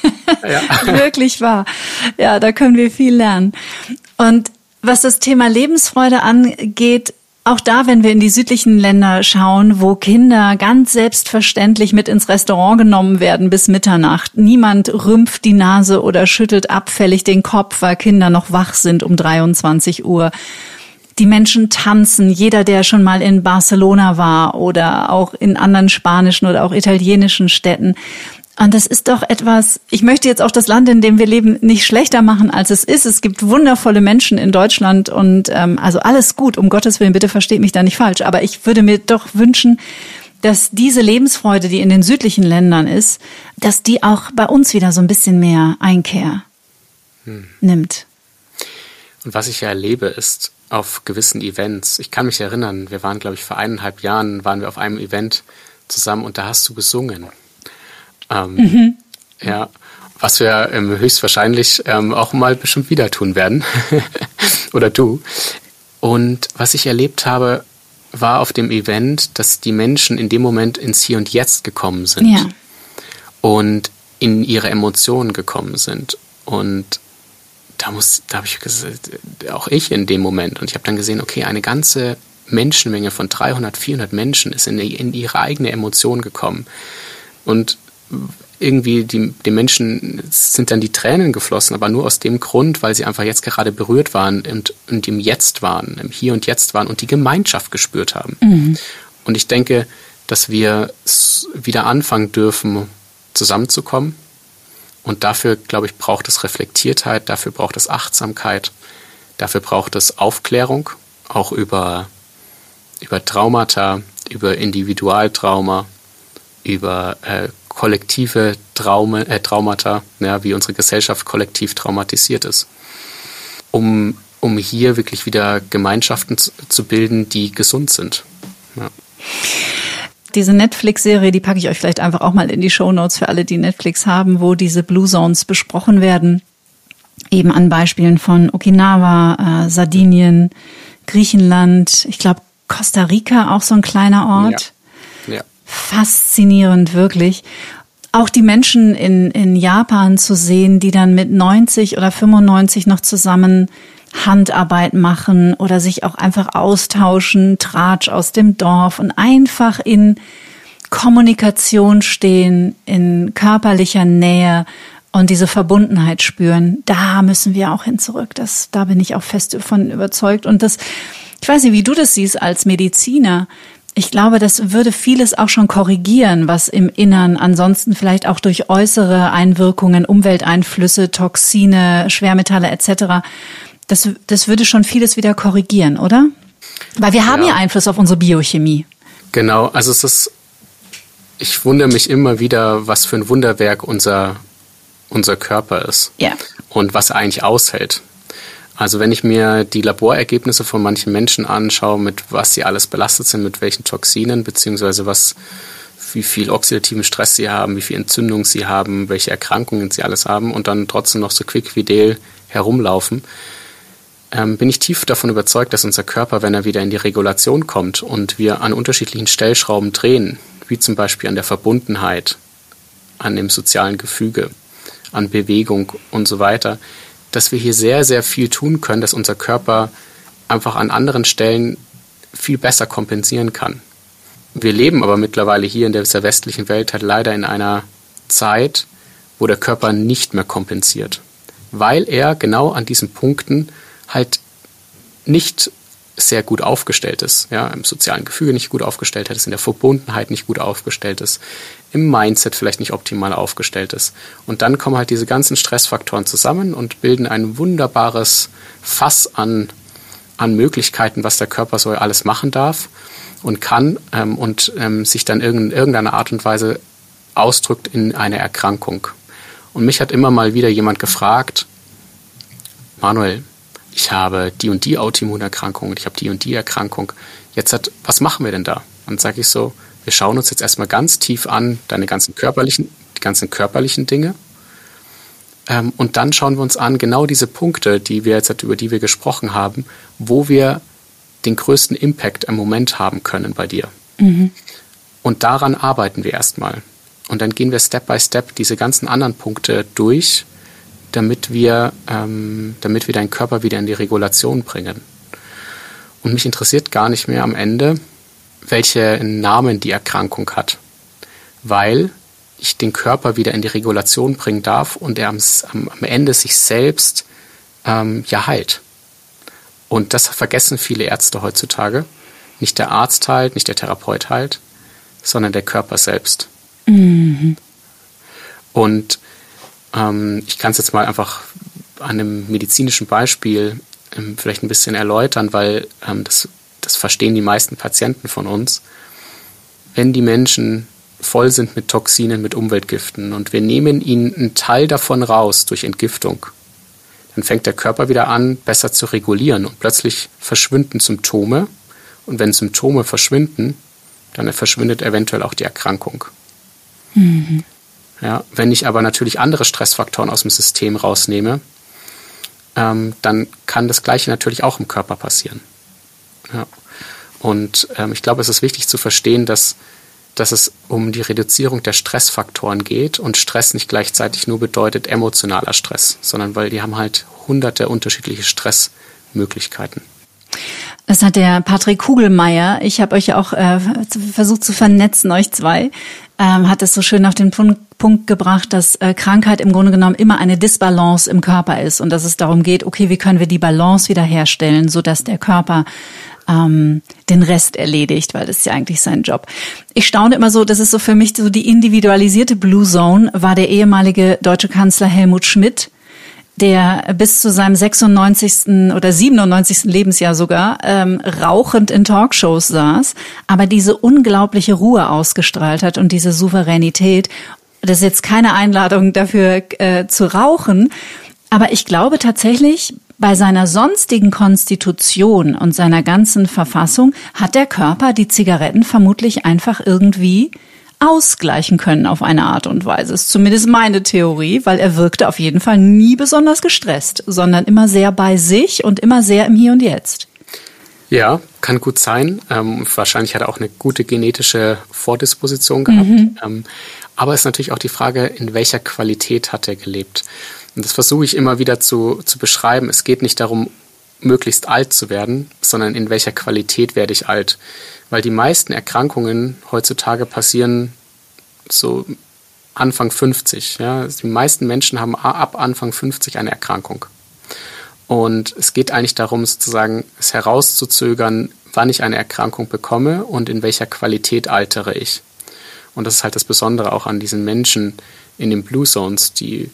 A: Ja. Wirklich wahr. Ja, da können wir viel lernen. Und was das Thema Lebensfreude angeht, auch da, wenn wir in die südlichen Länder schauen, wo Kinder ganz selbstverständlich mit ins Restaurant genommen werden bis Mitternacht. Niemand rümpft die Nase oder schüttelt abfällig den Kopf, weil Kinder noch wach sind um dreiundzwanzig Uhr. Die Menschen tanzen. Jeder, der schon mal in Barcelona war oder auch in anderen spanischen oder auch italienischen Städten. Und das ist doch etwas, ich möchte jetzt auch das Land, in dem wir leben, nicht schlechter machen, als es ist. Es gibt wundervolle Menschen in Deutschland und ähm, also alles gut, um Gottes Willen, bitte versteht mich da nicht falsch. Aber ich würde mir doch wünschen, dass diese Lebensfreude, die in den südlichen Ländern ist, dass die auch bei uns wieder so ein bisschen mehr Einkehr hm. nimmt.
C: Und was ich ja erlebe, ist auf gewissen Events, ich kann mich erinnern, wir waren, glaube ich, vor eineinhalb Jahren, waren wir auf einem Event zusammen und da hast du gesungen. Ähm, mhm. Ja, was wir ähm, höchstwahrscheinlich ähm, auch mal bestimmt wieder tun werden. Oder du. Und was ich erlebt habe, war auf dem Event, dass die Menschen in dem Moment ins Hier und Jetzt gekommen sind. Ja. Und in ihre Emotionen gekommen sind. Und da muss, da habe ich gesagt, auch ich in dem Moment. Und ich habe dann gesehen, okay, eine ganze Menschenmenge von dreihundert, vierhundert Menschen ist in, in ihre eigene Emotion gekommen. Und irgendwie die, die Menschen sind dann die Tränen geflossen, aber nur aus dem Grund, weil sie einfach jetzt gerade berührt waren und, und im Jetzt waren, im Hier und Jetzt waren und die Gemeinschaft gespürt haben. Mhm. Und ich denke, dass wir wieder anfangen dürfen, zusammenzukommen. Und dafür, glaube ich, braucht es Reflektiertheit, dafür braucht es Achtsamkeit, dafür braucht es Aufklärung, auch über, über Traumata, über Individualtrauma, über äh, kollektive Traume, äh, Traumata, ja, wie unsere Gesellschaft kollektiv traumatisiert ist, um, um hier wirklich wieder Gemeinschaften zu, zu bilden, die gesund sind. Ja.
A: Diese Netflix-Serie, die packe ich euch vielleicht einfach auch mal in die Shownotes für alle, die Netflix haben, wo diese Blue Zones besprochen werden, eben an Beispielen von Okinawa, äh, Sardinien, Griechenland, ich glaube Costa Rica, auch so ein kleiner Ort. Ja. Ja. Faszinierend, wirklich. Auch die Menschen in, in Japan zu sehen, die dann mit neunzig oder fünfundneunzig noch zusammen Handarbeit machen oder sich auch einfach austauschen, Tratsch aus dem Dorf und einfach in Kommunikation stehen, in körperlicher Nähe und diese Verbundenheit spüren. Da müssen wir auch hin zurück. Das, da bin ich auch fest davon überzeugt. Und das, ich weiß nicht, wie du das siehst als Mediziner. Ich glaube, das würde vieles auch schon korrigieren, was im Innern ansonsten vielleicht auch durch äußere Einwirkungen, Umwelteinflüsse, Toxine, Schwermetalle et cetera. Das, das würde schon vieles wieder korrigieren, oder? Weil wir haben ja, ja Einfluss auf unsere Biochemie.
C: Genau, also es ist, ich wundere mich immer wieder, was für ein Wunderwerk unser, unser Körper ist. Ja. Und was er eigentlich aushält. Also wenn ich mir die Laborergebnisse von manchen Menschen anschaue, mit was sie alles belastet sind, mit welchen Toxinen, beziehungsweise was, wie viel oxidativen Stress sie haben, wie viel Entzündung sie haben, welche Erkrankungen sie alles haben und dann trotzdem noch so quickfidel herumlaufen, ähm, bin ich tief davon überzeugt, dass unser Körper, wenn er wieder in die Regulation kommt und wir an unterschiedlichen Stellschrauben drehen, wie zum Beispiel an der Verbundenheit, an dem sozialen Gefüge, an Bewegung und so weiter, dass wir hier sehr, sehr viel tun können, dass unser Körper einfach an anderen Stellen viel besser kompensieren kann. Wir leben aber mittlerweile hier in dieser westlichen Welt halt leider in einer Zeit, wo der Körper nicht mehr kompensiert, weil er genau an diesen Punkten halt nicht sehr gut aufgestellt ist, ja, im sozialen Gefüge nicht gut aufgestellt ist, in der Verbundenheit nicht gut aufgestellt ist, im Mindset vielleicht nicht optimal aufgestellt ist. Und dann kommen halt diese ganzen Stressfaktoren zusammen und bilden ein wunderbares Fass an, an Möglichkeiten, was der Körper so alles machen darf und kann ähm, und ähm, sich dann in irgendeiner Art und Weise ausdrückt in eine Erkrankung. Und mich hat immer mal wieder jemand gefragt, Manuel, ich habe die und die Autoimmunerkrankung und ich habe die und die Erkrankung. Jetzt hat, was machen wir denn da? Dann sage ich so, wir schauen uns jetzt erstmal ganz tief an, deine ganzen körperlichen, die ganzen körperlichen Dinge. Ähm, und dann schauen wir uns an, genau diese Punkte, die wir jetzt, über die wir gesprochen haben, wo wir den größten Impact im Moment haben können bei dir. Mhm. Und daran arbeiten wir erstmal. Und dann gehen wir Step by Step diese ganzen anderen Punkte durch, damit wir, ähm, damit wir deinen Körper wieder in die Regulation bringen. Und mich interessiert gar nicht mehr am Ende, welchen Namen die Erkrankung hat, weil ich den Körper wieder in die Regulation bringen darf und er am, am, am Ende sich selbst ähm, ja heilt. Und das vergessen viele Ärzte heutzutage. Nicht der Arzt heilt, nicht der Therapeut heilt, sondern der Körper selbst. Mhm. Und ich kann es jetzt mal einfach an einem medizinischen Beispiel ähm, vielleicht ein bisschen erläutern, weil ähm, das, das verstehen die meisten Patienten von uns. Wenn die Menschen voll sind mit Toxinen, mit Umweltgiften und wir nehmen ihnen einen Teil davon raus durch Entgiftung, dann fängt der Körper wieder an, besser zu regulieren und plötzlich verschwinden Symptome und wenn Symptome verschwinden, dann verschwindet eventuell auch die Erkrankung. Mhm. Ja, wenn ich aber natürlich andere Stressfaktoren aus dem System rausnehme, ähm, dann kann das Gleiche natürlich auch im Körper passieren. Ja. Und ähm, ich glaube, es ist wichtig zu verstehen, dass, dass es um die Reduzierung der Stressfaktoren geht und Stress nicht gleichzeitig nur bedeutet emotionaler Stress, sondern weil die haben halt hunderte unterschiedliche Stressmöglichkeiten.
A: Das hat der Patrick Kugelmeier, ich habe euch ja auch äh, versucht zu vernetzen, euch zwei, ähm, hat es so schön auf den Punkt, Punkt gebracht, dass äh, Krankheit im Grunde genommen immer eine Disbalance im Körper ist und dass es darum geht, okay, wie können wir die Balance wiederherstellen, sodass der Körper ähm, den Rest erledigt, weil das ist ja eigentlich sein Job. Ich staune immer so, das ist so für mich so die individualisierte Blue Zone, war der ehemalige deutsche Kanzler Helmut Schmidt, der bis zu seinem sechsundneunzigsten oder siebenundneunzigsten Lebensjahr sogar ähm, rauchend in Talkshows saß, aber diese unglaubliche Ruhe ausgestrahlt hat und diese Souveränität. Das ist jetzt keine Einladung dafür äh, zu rauchen, aber ich glaube tatsächlich, bei seiner sonstigen Konstitution und seiner ganzen Verfassung hat der Körper die Zigaretten vermutlich einfach irgendwie ausgleichen können auf eine Art und Weise. Das ist zumindest meine Theorie, weil er wirkte auf jeden Fall nie besonders gestresst, sondern immer sehr bei sich und immer sehr im Hier und Jetzt.
C: Ja, kann gut sein. Ähm, wahrscheinlich hat er auch eine gute genetische Vordisposition gehabt. Mhm. Ähm, aber es ist natürlich auch die Frage, in welcher Qualität hat er gelebt. Und das versuche ich immer wieder zu, zu beschreiben. Es geht nicht darum, möglichst alt zu werden, sondern in welcher Qualität werde ich alt. Weil die meisten Erkrankungen heutzutage passieren so Anfang fünfzig. Ja? Die meisten Menschen haben ab Anfang fünfzig eine Erkrankung. Und es geht eigentlich darum, sozusagen es herauszuzögern, wann ich eine Erkrankung bekomme und in welcher Qualität altere ich. Und das ist halt das Besondere auch an diesen Menschen in den Blue Zones, die,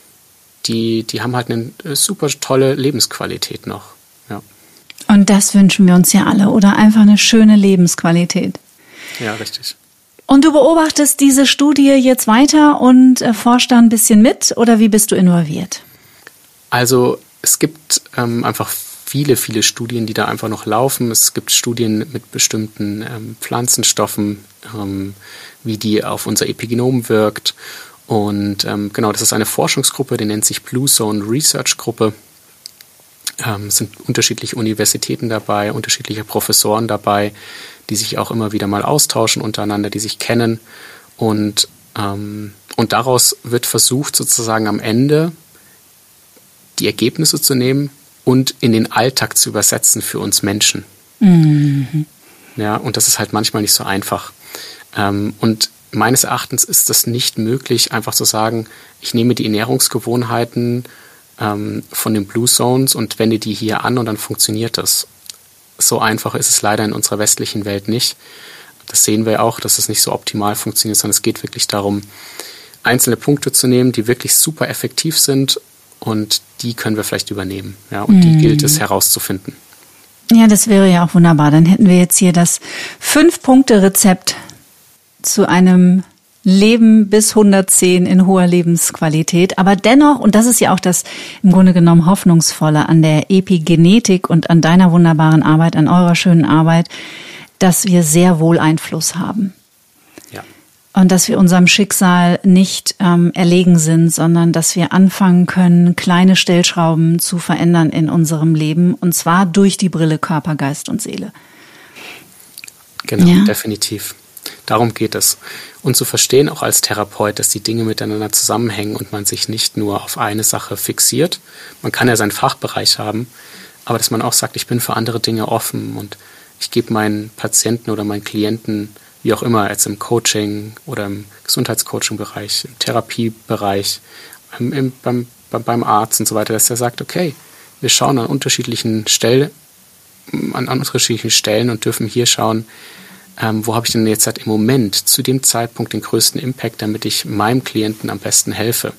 C: die, die haben halt eine super tolle Lebensqualität noch. Ja.
A: Und das wünschen wir uns ja alle, oder? Einfach eine schöne Lebensqualität.
C: Ja, richtig.
A: Und du beobachtest diese Studie jetzt weiter und äh, forschst da ein bisschen mit, oder wie bist du involviert?
C: Also es gibt ähm, einfach viele, viele Studien, die da einfach noch laufen. Es gibt Studien mit bestimmten ähm, Pflanzenstoffen, ähm, wie die auf unser Epigenom wirkt. Und ähm, genau, das ist eine Forschungsgruppe, die nennt sich Blue Zone Research Gruppe. Ähm, es sind unterschiedliche Universitäten dabei, unterschiedliche Professoren dabei, die sich auch immer wieder mal austauschen untereinander, die sich kennen. Und, ähm, und daraus wird versucht, sozusagen am Ende die Ergebnisse zu nehmen und in den Alltag zu übersetzen für uns Menschen. Mhm. Ja, und das ist halt manchmal nicht so einfach. Ähm, und meines Erachtens ist das nicht möglich, einfach zu sagen, ich nehme die Ernährungsgewohnheiten ähm, von den Blue Zones und wende die hier an und dann funktioniert das. so einfach ist es leider in unserer westlichen Welt nicht. Das sehen wir auch, dass es nicht so optimal funktioniert, sondern es geht wirklich darum, einzelne Punkte zu nehmen, die wirklich super effektiv sind und die können wir vielleicht übernehmen. Ja, und mhm. die gilt es herauszufinden.
A: Ja, das wäre ja auch wunderbar. Dann hätten wir jetzt hier das Fünf-Punkte-Rezept zu einem Leben bis hundertzehn in hoher Lebensqualität. Aber dennoch, und das ist ja auch das im Grunde genommen Hoffnungsvolle an der Epigenetik und an deiner wunderbaren Arbeit, an eurer schönen Arbeit, dass wir sehr wohl Einfluss haben.
C: Ja.
A: Und dass wir unserem Schicksal nicht ähm, erlegen sind, sondern dass wir anfangen können, kleine Stellschrauben zu verändern in unserem Leben. Und zwar durch die Brille Körper, Geist und Seele.
C: Genau, ja. Definitiv. Darum geht es. Und zu verstehen, auch als Therapeut, dass die Dinge miteinander zusammenhängen und man sich nicht nur auf eine Sache fixiert. Man kann ja seinen Fachbereich haben, aber dass man auch sagt, ich bin für andere Dinge offen und ich gebe meinen Patienten oder meinen Klienten, wie auch immer, jetzt im Coaching oder im Gesundheitscoaching-Bereich, im Therapiebereich, im, im, beim, beim Arzt und so weiter, dass er sagt, okay, wir schauen an unterschiedlichen Stellen, an, an unterschiedlichen Stellen und dürfen hier schauen, ähm, wo habe ich denn jetzt halt im Moment zu dem Zeitpunkt den größten Impact, damit ich meinem Klienten am besten helfe.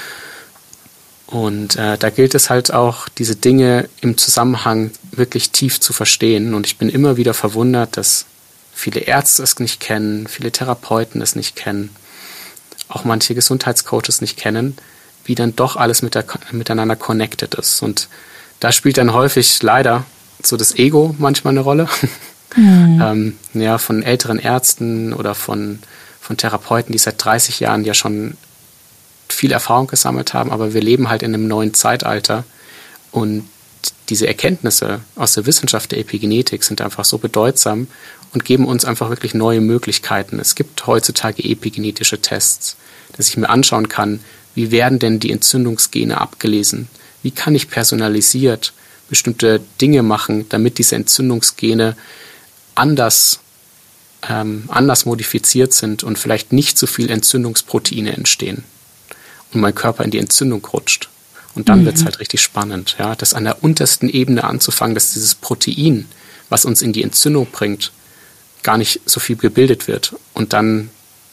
C: Und äh, da gilt es halt auch, diese Dinge im Zusammenhang wirklich tief zu verstehen. Und ich bin immer wieder verwundert, dass viele Ärzte es nicht kennen, viele Therapeuten es nicht kennen, auch manche Gesundheitscoaches nicht kennen, wie dann doch alles mit der, miteinander connected ist. Und da spielt dann häufig leider so das Ego manchmal eine Rolle. Mhm. ähm, ja, von älteren Ärzten oder von, von Therapeuten, die seit dreißig Jahren ja schon viel Erfahrung gesammelt haben, aber wir leben halt in einem neuen Zeitalter und diese Erkenntnisse aus der Wissenschaft der Epigenetik sind einfach so bedeutsam und geben uns einfach wirklich neue Möglichkeiten. Es gibt heutzutage epigenetische Tests, dass ich mir anschauen kann, wie werden denn die Entzündungsgene abgelesen? Wie kann ich personalisiert bestimmte Dinge machen, damit diese Entzündungsgene anders, ähm, anders modifiziert sind und vielleicht nicht so viel Entzündungsproteine entstehen und mein Körper in die Entzündung rutscht. Und dann mhm. wird es halt richtig spannend, ja, das an der untersten Ebene anzufangen, dass dieses Protein, was uns in die Entzündung bringt, gar nicht so viel gebildet wird. Und dann,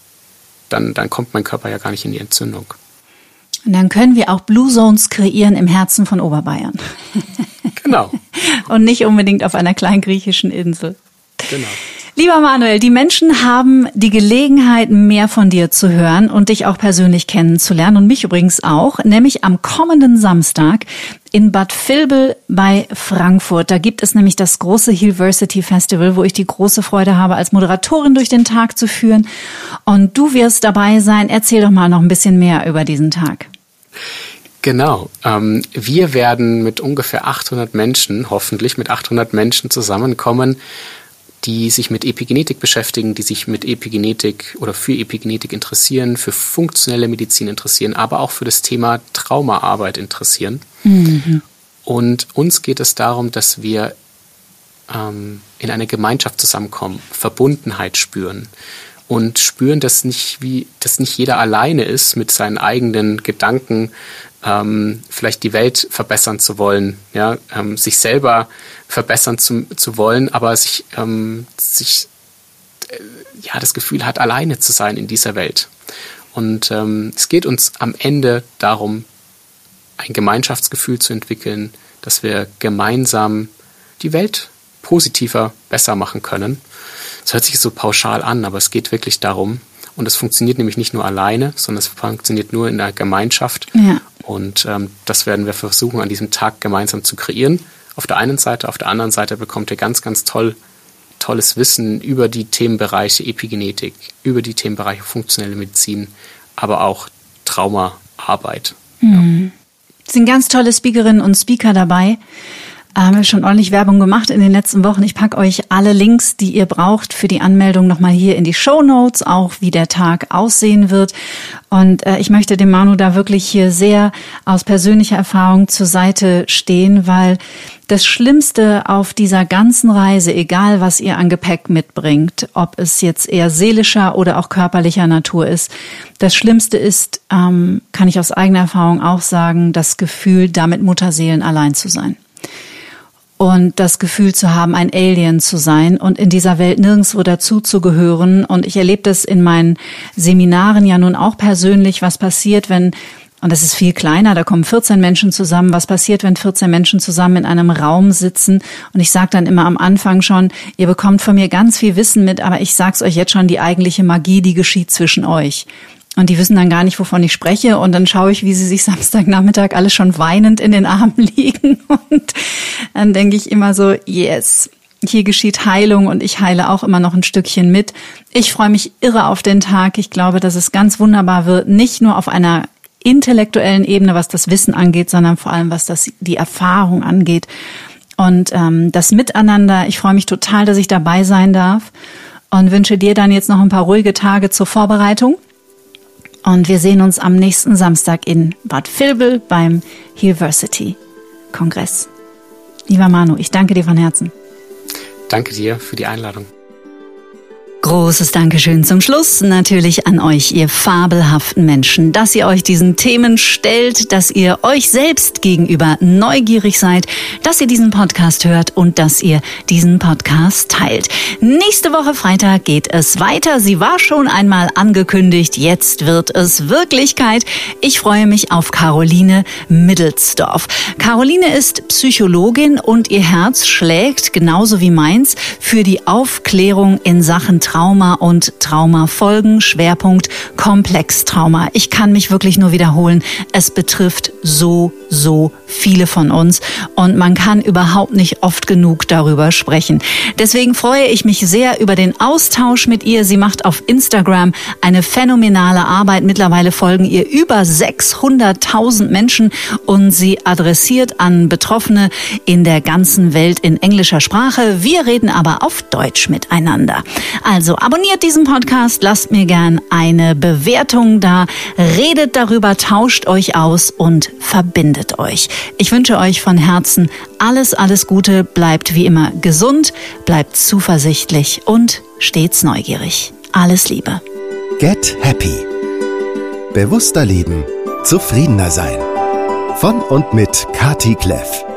C: dann, dann kommt mein Körper ja gar nicht in die Entzündung.
A: Und dann können wir auch Blue Zones kreieren im Herzen von Oberbayern.
C: Genau.
A: Und nicht unbedingt auf einer kleinen griechischen Insel.
C: Genau.
A: Lieber Manuel, die Menschen haben die Gelegenheit, mehr von dir zu hören und dich auch persönlich kennenzulernen und mich übrigens auch, nämlich am kommenden Samstag in Bad Vilbel bei Frankfurt. Da gibt es nämlich das große Healversity Festival, wo ich die große Freude habe, als Moderatorin durch den Tag zu führen. Und du wirst dabei sein. Erzähl doch mal noch ein bisschen mehr über diesen Tag.
C: Genau. Ähm, wir werden mit ungefähr achthundert Menschen, hoffentlich mit achthundert Menschen zusammenkommen, die sich mit Epigenetik beschäftigen, die sich mit Epigenetik oder für Epigenetik interessieren, für funktionelle Medizin interessieren, aber auch für das Thema Traumaarbeit interessieren. Mhm. Und uns geht es darum, dass wir ähm, in eine Gemeinschaft zusammenkommen, Verbundenheit spüren und spüren, dass nicht, wie, dass nicht jeder alleine ist mit seinen eigenen Gedanken, ähm, vielleicht die Welt verbessern zu wollen, ja, ähm, sich selber verbessern zu, zu wollen, aber sich, ähm, sich äh, ja, das Gefühl hat, alleine zu sein in dieser Welt. Und ähm, es geht uns am Ende darum, ein Gemeinschaftsgefühl zu entwickeln, dass wir gemeinsam die Welt positiver, besser machen können. Das hört sich so pauschal an, aber es geht wirklich darum, und es funktioniert nämlich nicht nur alleine, sondern es funktioniert nur in der Gemeinschaft. Ja. Und ähm, das werden wir versuchen, an diesem Tag gemeinsam zu kreieren. Auf der einen Seite, auf der anderen Seite bekommt ihr ganz, ganz toll, tolles Wissen über die Themenbereiche Epigenetik, über die Themenbereiche funktionelle Medizin, aber auch Traumaarbeit. Mhm.
A: Ja. Es sind ganz tolle Speakerinnen und Speaker dabei. Haben wir schon ordentlich Werbung gemacht in den letzten Wochen. Ich packe euch alle Links, die ihr braucht für die Anmeldung nochmal hier in die Shownotes, auch wie der Tag aussehen wird. Und äh, ich möchte dem Manu da wirklich hier sehr aus persönlicher Erfahrung zur Seite stehen, weil das Schlimmste auf dieser ganzen Reise, egal was ihr an Gepäck mitbringt, ob es jetzt eher seelischer oder auch körperlicher Natur ist, das Schlimmste ist, ähm, kann ich aus eigener Erfahrung auch sagen, das Gefühl, damit Mutterseelen allein zu sein. und das Gefühl zu haben, ein Alien zu sein und in dieser Welt nirgendwo dazuzugehören. Und ich erlebe das in meinen Seminaren ja nun auch persönlich, was passiert, wenn, und das ist viel kleiner, da kommen vierzehn Menschen zusammen, was passiert, wenn vierzehn Menschen zusammen in einem Raum sitzen. Und ich sage dann immer am Anfang schon, ihr bekommt von mir ganz viel Wissen mit, aber ich sag's euch jetzt schon, die eigentliche Magie, die geschieht zwischen euch. Und die wissen dann gar nicht, wovon ich spreche. Und dann schaue ich, wie sie sich Samstagnachmittag alle schon weinend in den Armen liegen. Und dann denke ich immer so, yes, hier geschieht Heilung und ich heile auch immer noch ein Stückchen mit. Ich freue mich irre auf den Tag. Ich glaube, dass es ganz wunderbar wird, nicht nur auf einer intellektuellen Ebene, was das Wissen angeht, sondern vor allem, was das die Erfahrung angeht. Und ähm, das Miteinander, ich freue mich total, dass ich dabei sein darf und wünsche dir dann jetzt noch ein paar ruhige Tage zur Vorbereitung. Und wir sehen uns am nächsten Samstag in Bad Vilbel beim Healversity-Kongress. Lieber Manu, ich danke dir von Herzen.
C: Danke dir für die Einladung.
A: Großes Dankeschön zum Schluss natürlich an euch, ihr fabelhaften Menschen, dass ihr euch diesen Themen stellt, dass ihr euch selbst gegenüber neugierig seid, dass ihr diesen Podcast hört und dass ihr diesen Podcast teilt. Nächste Woche Freitag geht es weiter. Sie war schon einmal angekündigt, jetzt wird es Wirklichkeit. Ich freue mich auf Caroline Middelsdorf. Caroline ist Psychologin und ihr Herz schlägt, genauso wie meins, für die Aufklärung in Sachen Trauma und Traumafolgen, Schwerpunkt Komplextrauma. Ich kann mich wirklich nur wiederholen, es betrifft so, so viele von uns und man kann überhaupt nicht oft genug darüber sprechen. Deswegen freue ich mich sehr über den Austausch mit ihr. Sie macht auf Instagram eine phänomenale Arbeit. Mittlerweile folgen ihr über sechshunderttausend Menschen und sie adressiert an Betroffene in der ganzen Welt in englischer Sprache. Wir reden aber auf Deutsch miteinander. Also abonniert diesen Podcast, lasst mir gern eine Bewertung da, redet darüber, tauscht euch aus und verbindet euch. Ich wünsche euch von Herzen alles, alles Gute, bleibt wie immer gesund, bleibt zuversichtlich und stets neugierig. Alles Liebe.
B: Get Happy. Bewusster leben, zufriedener sein. Von und mit Kati Kleff.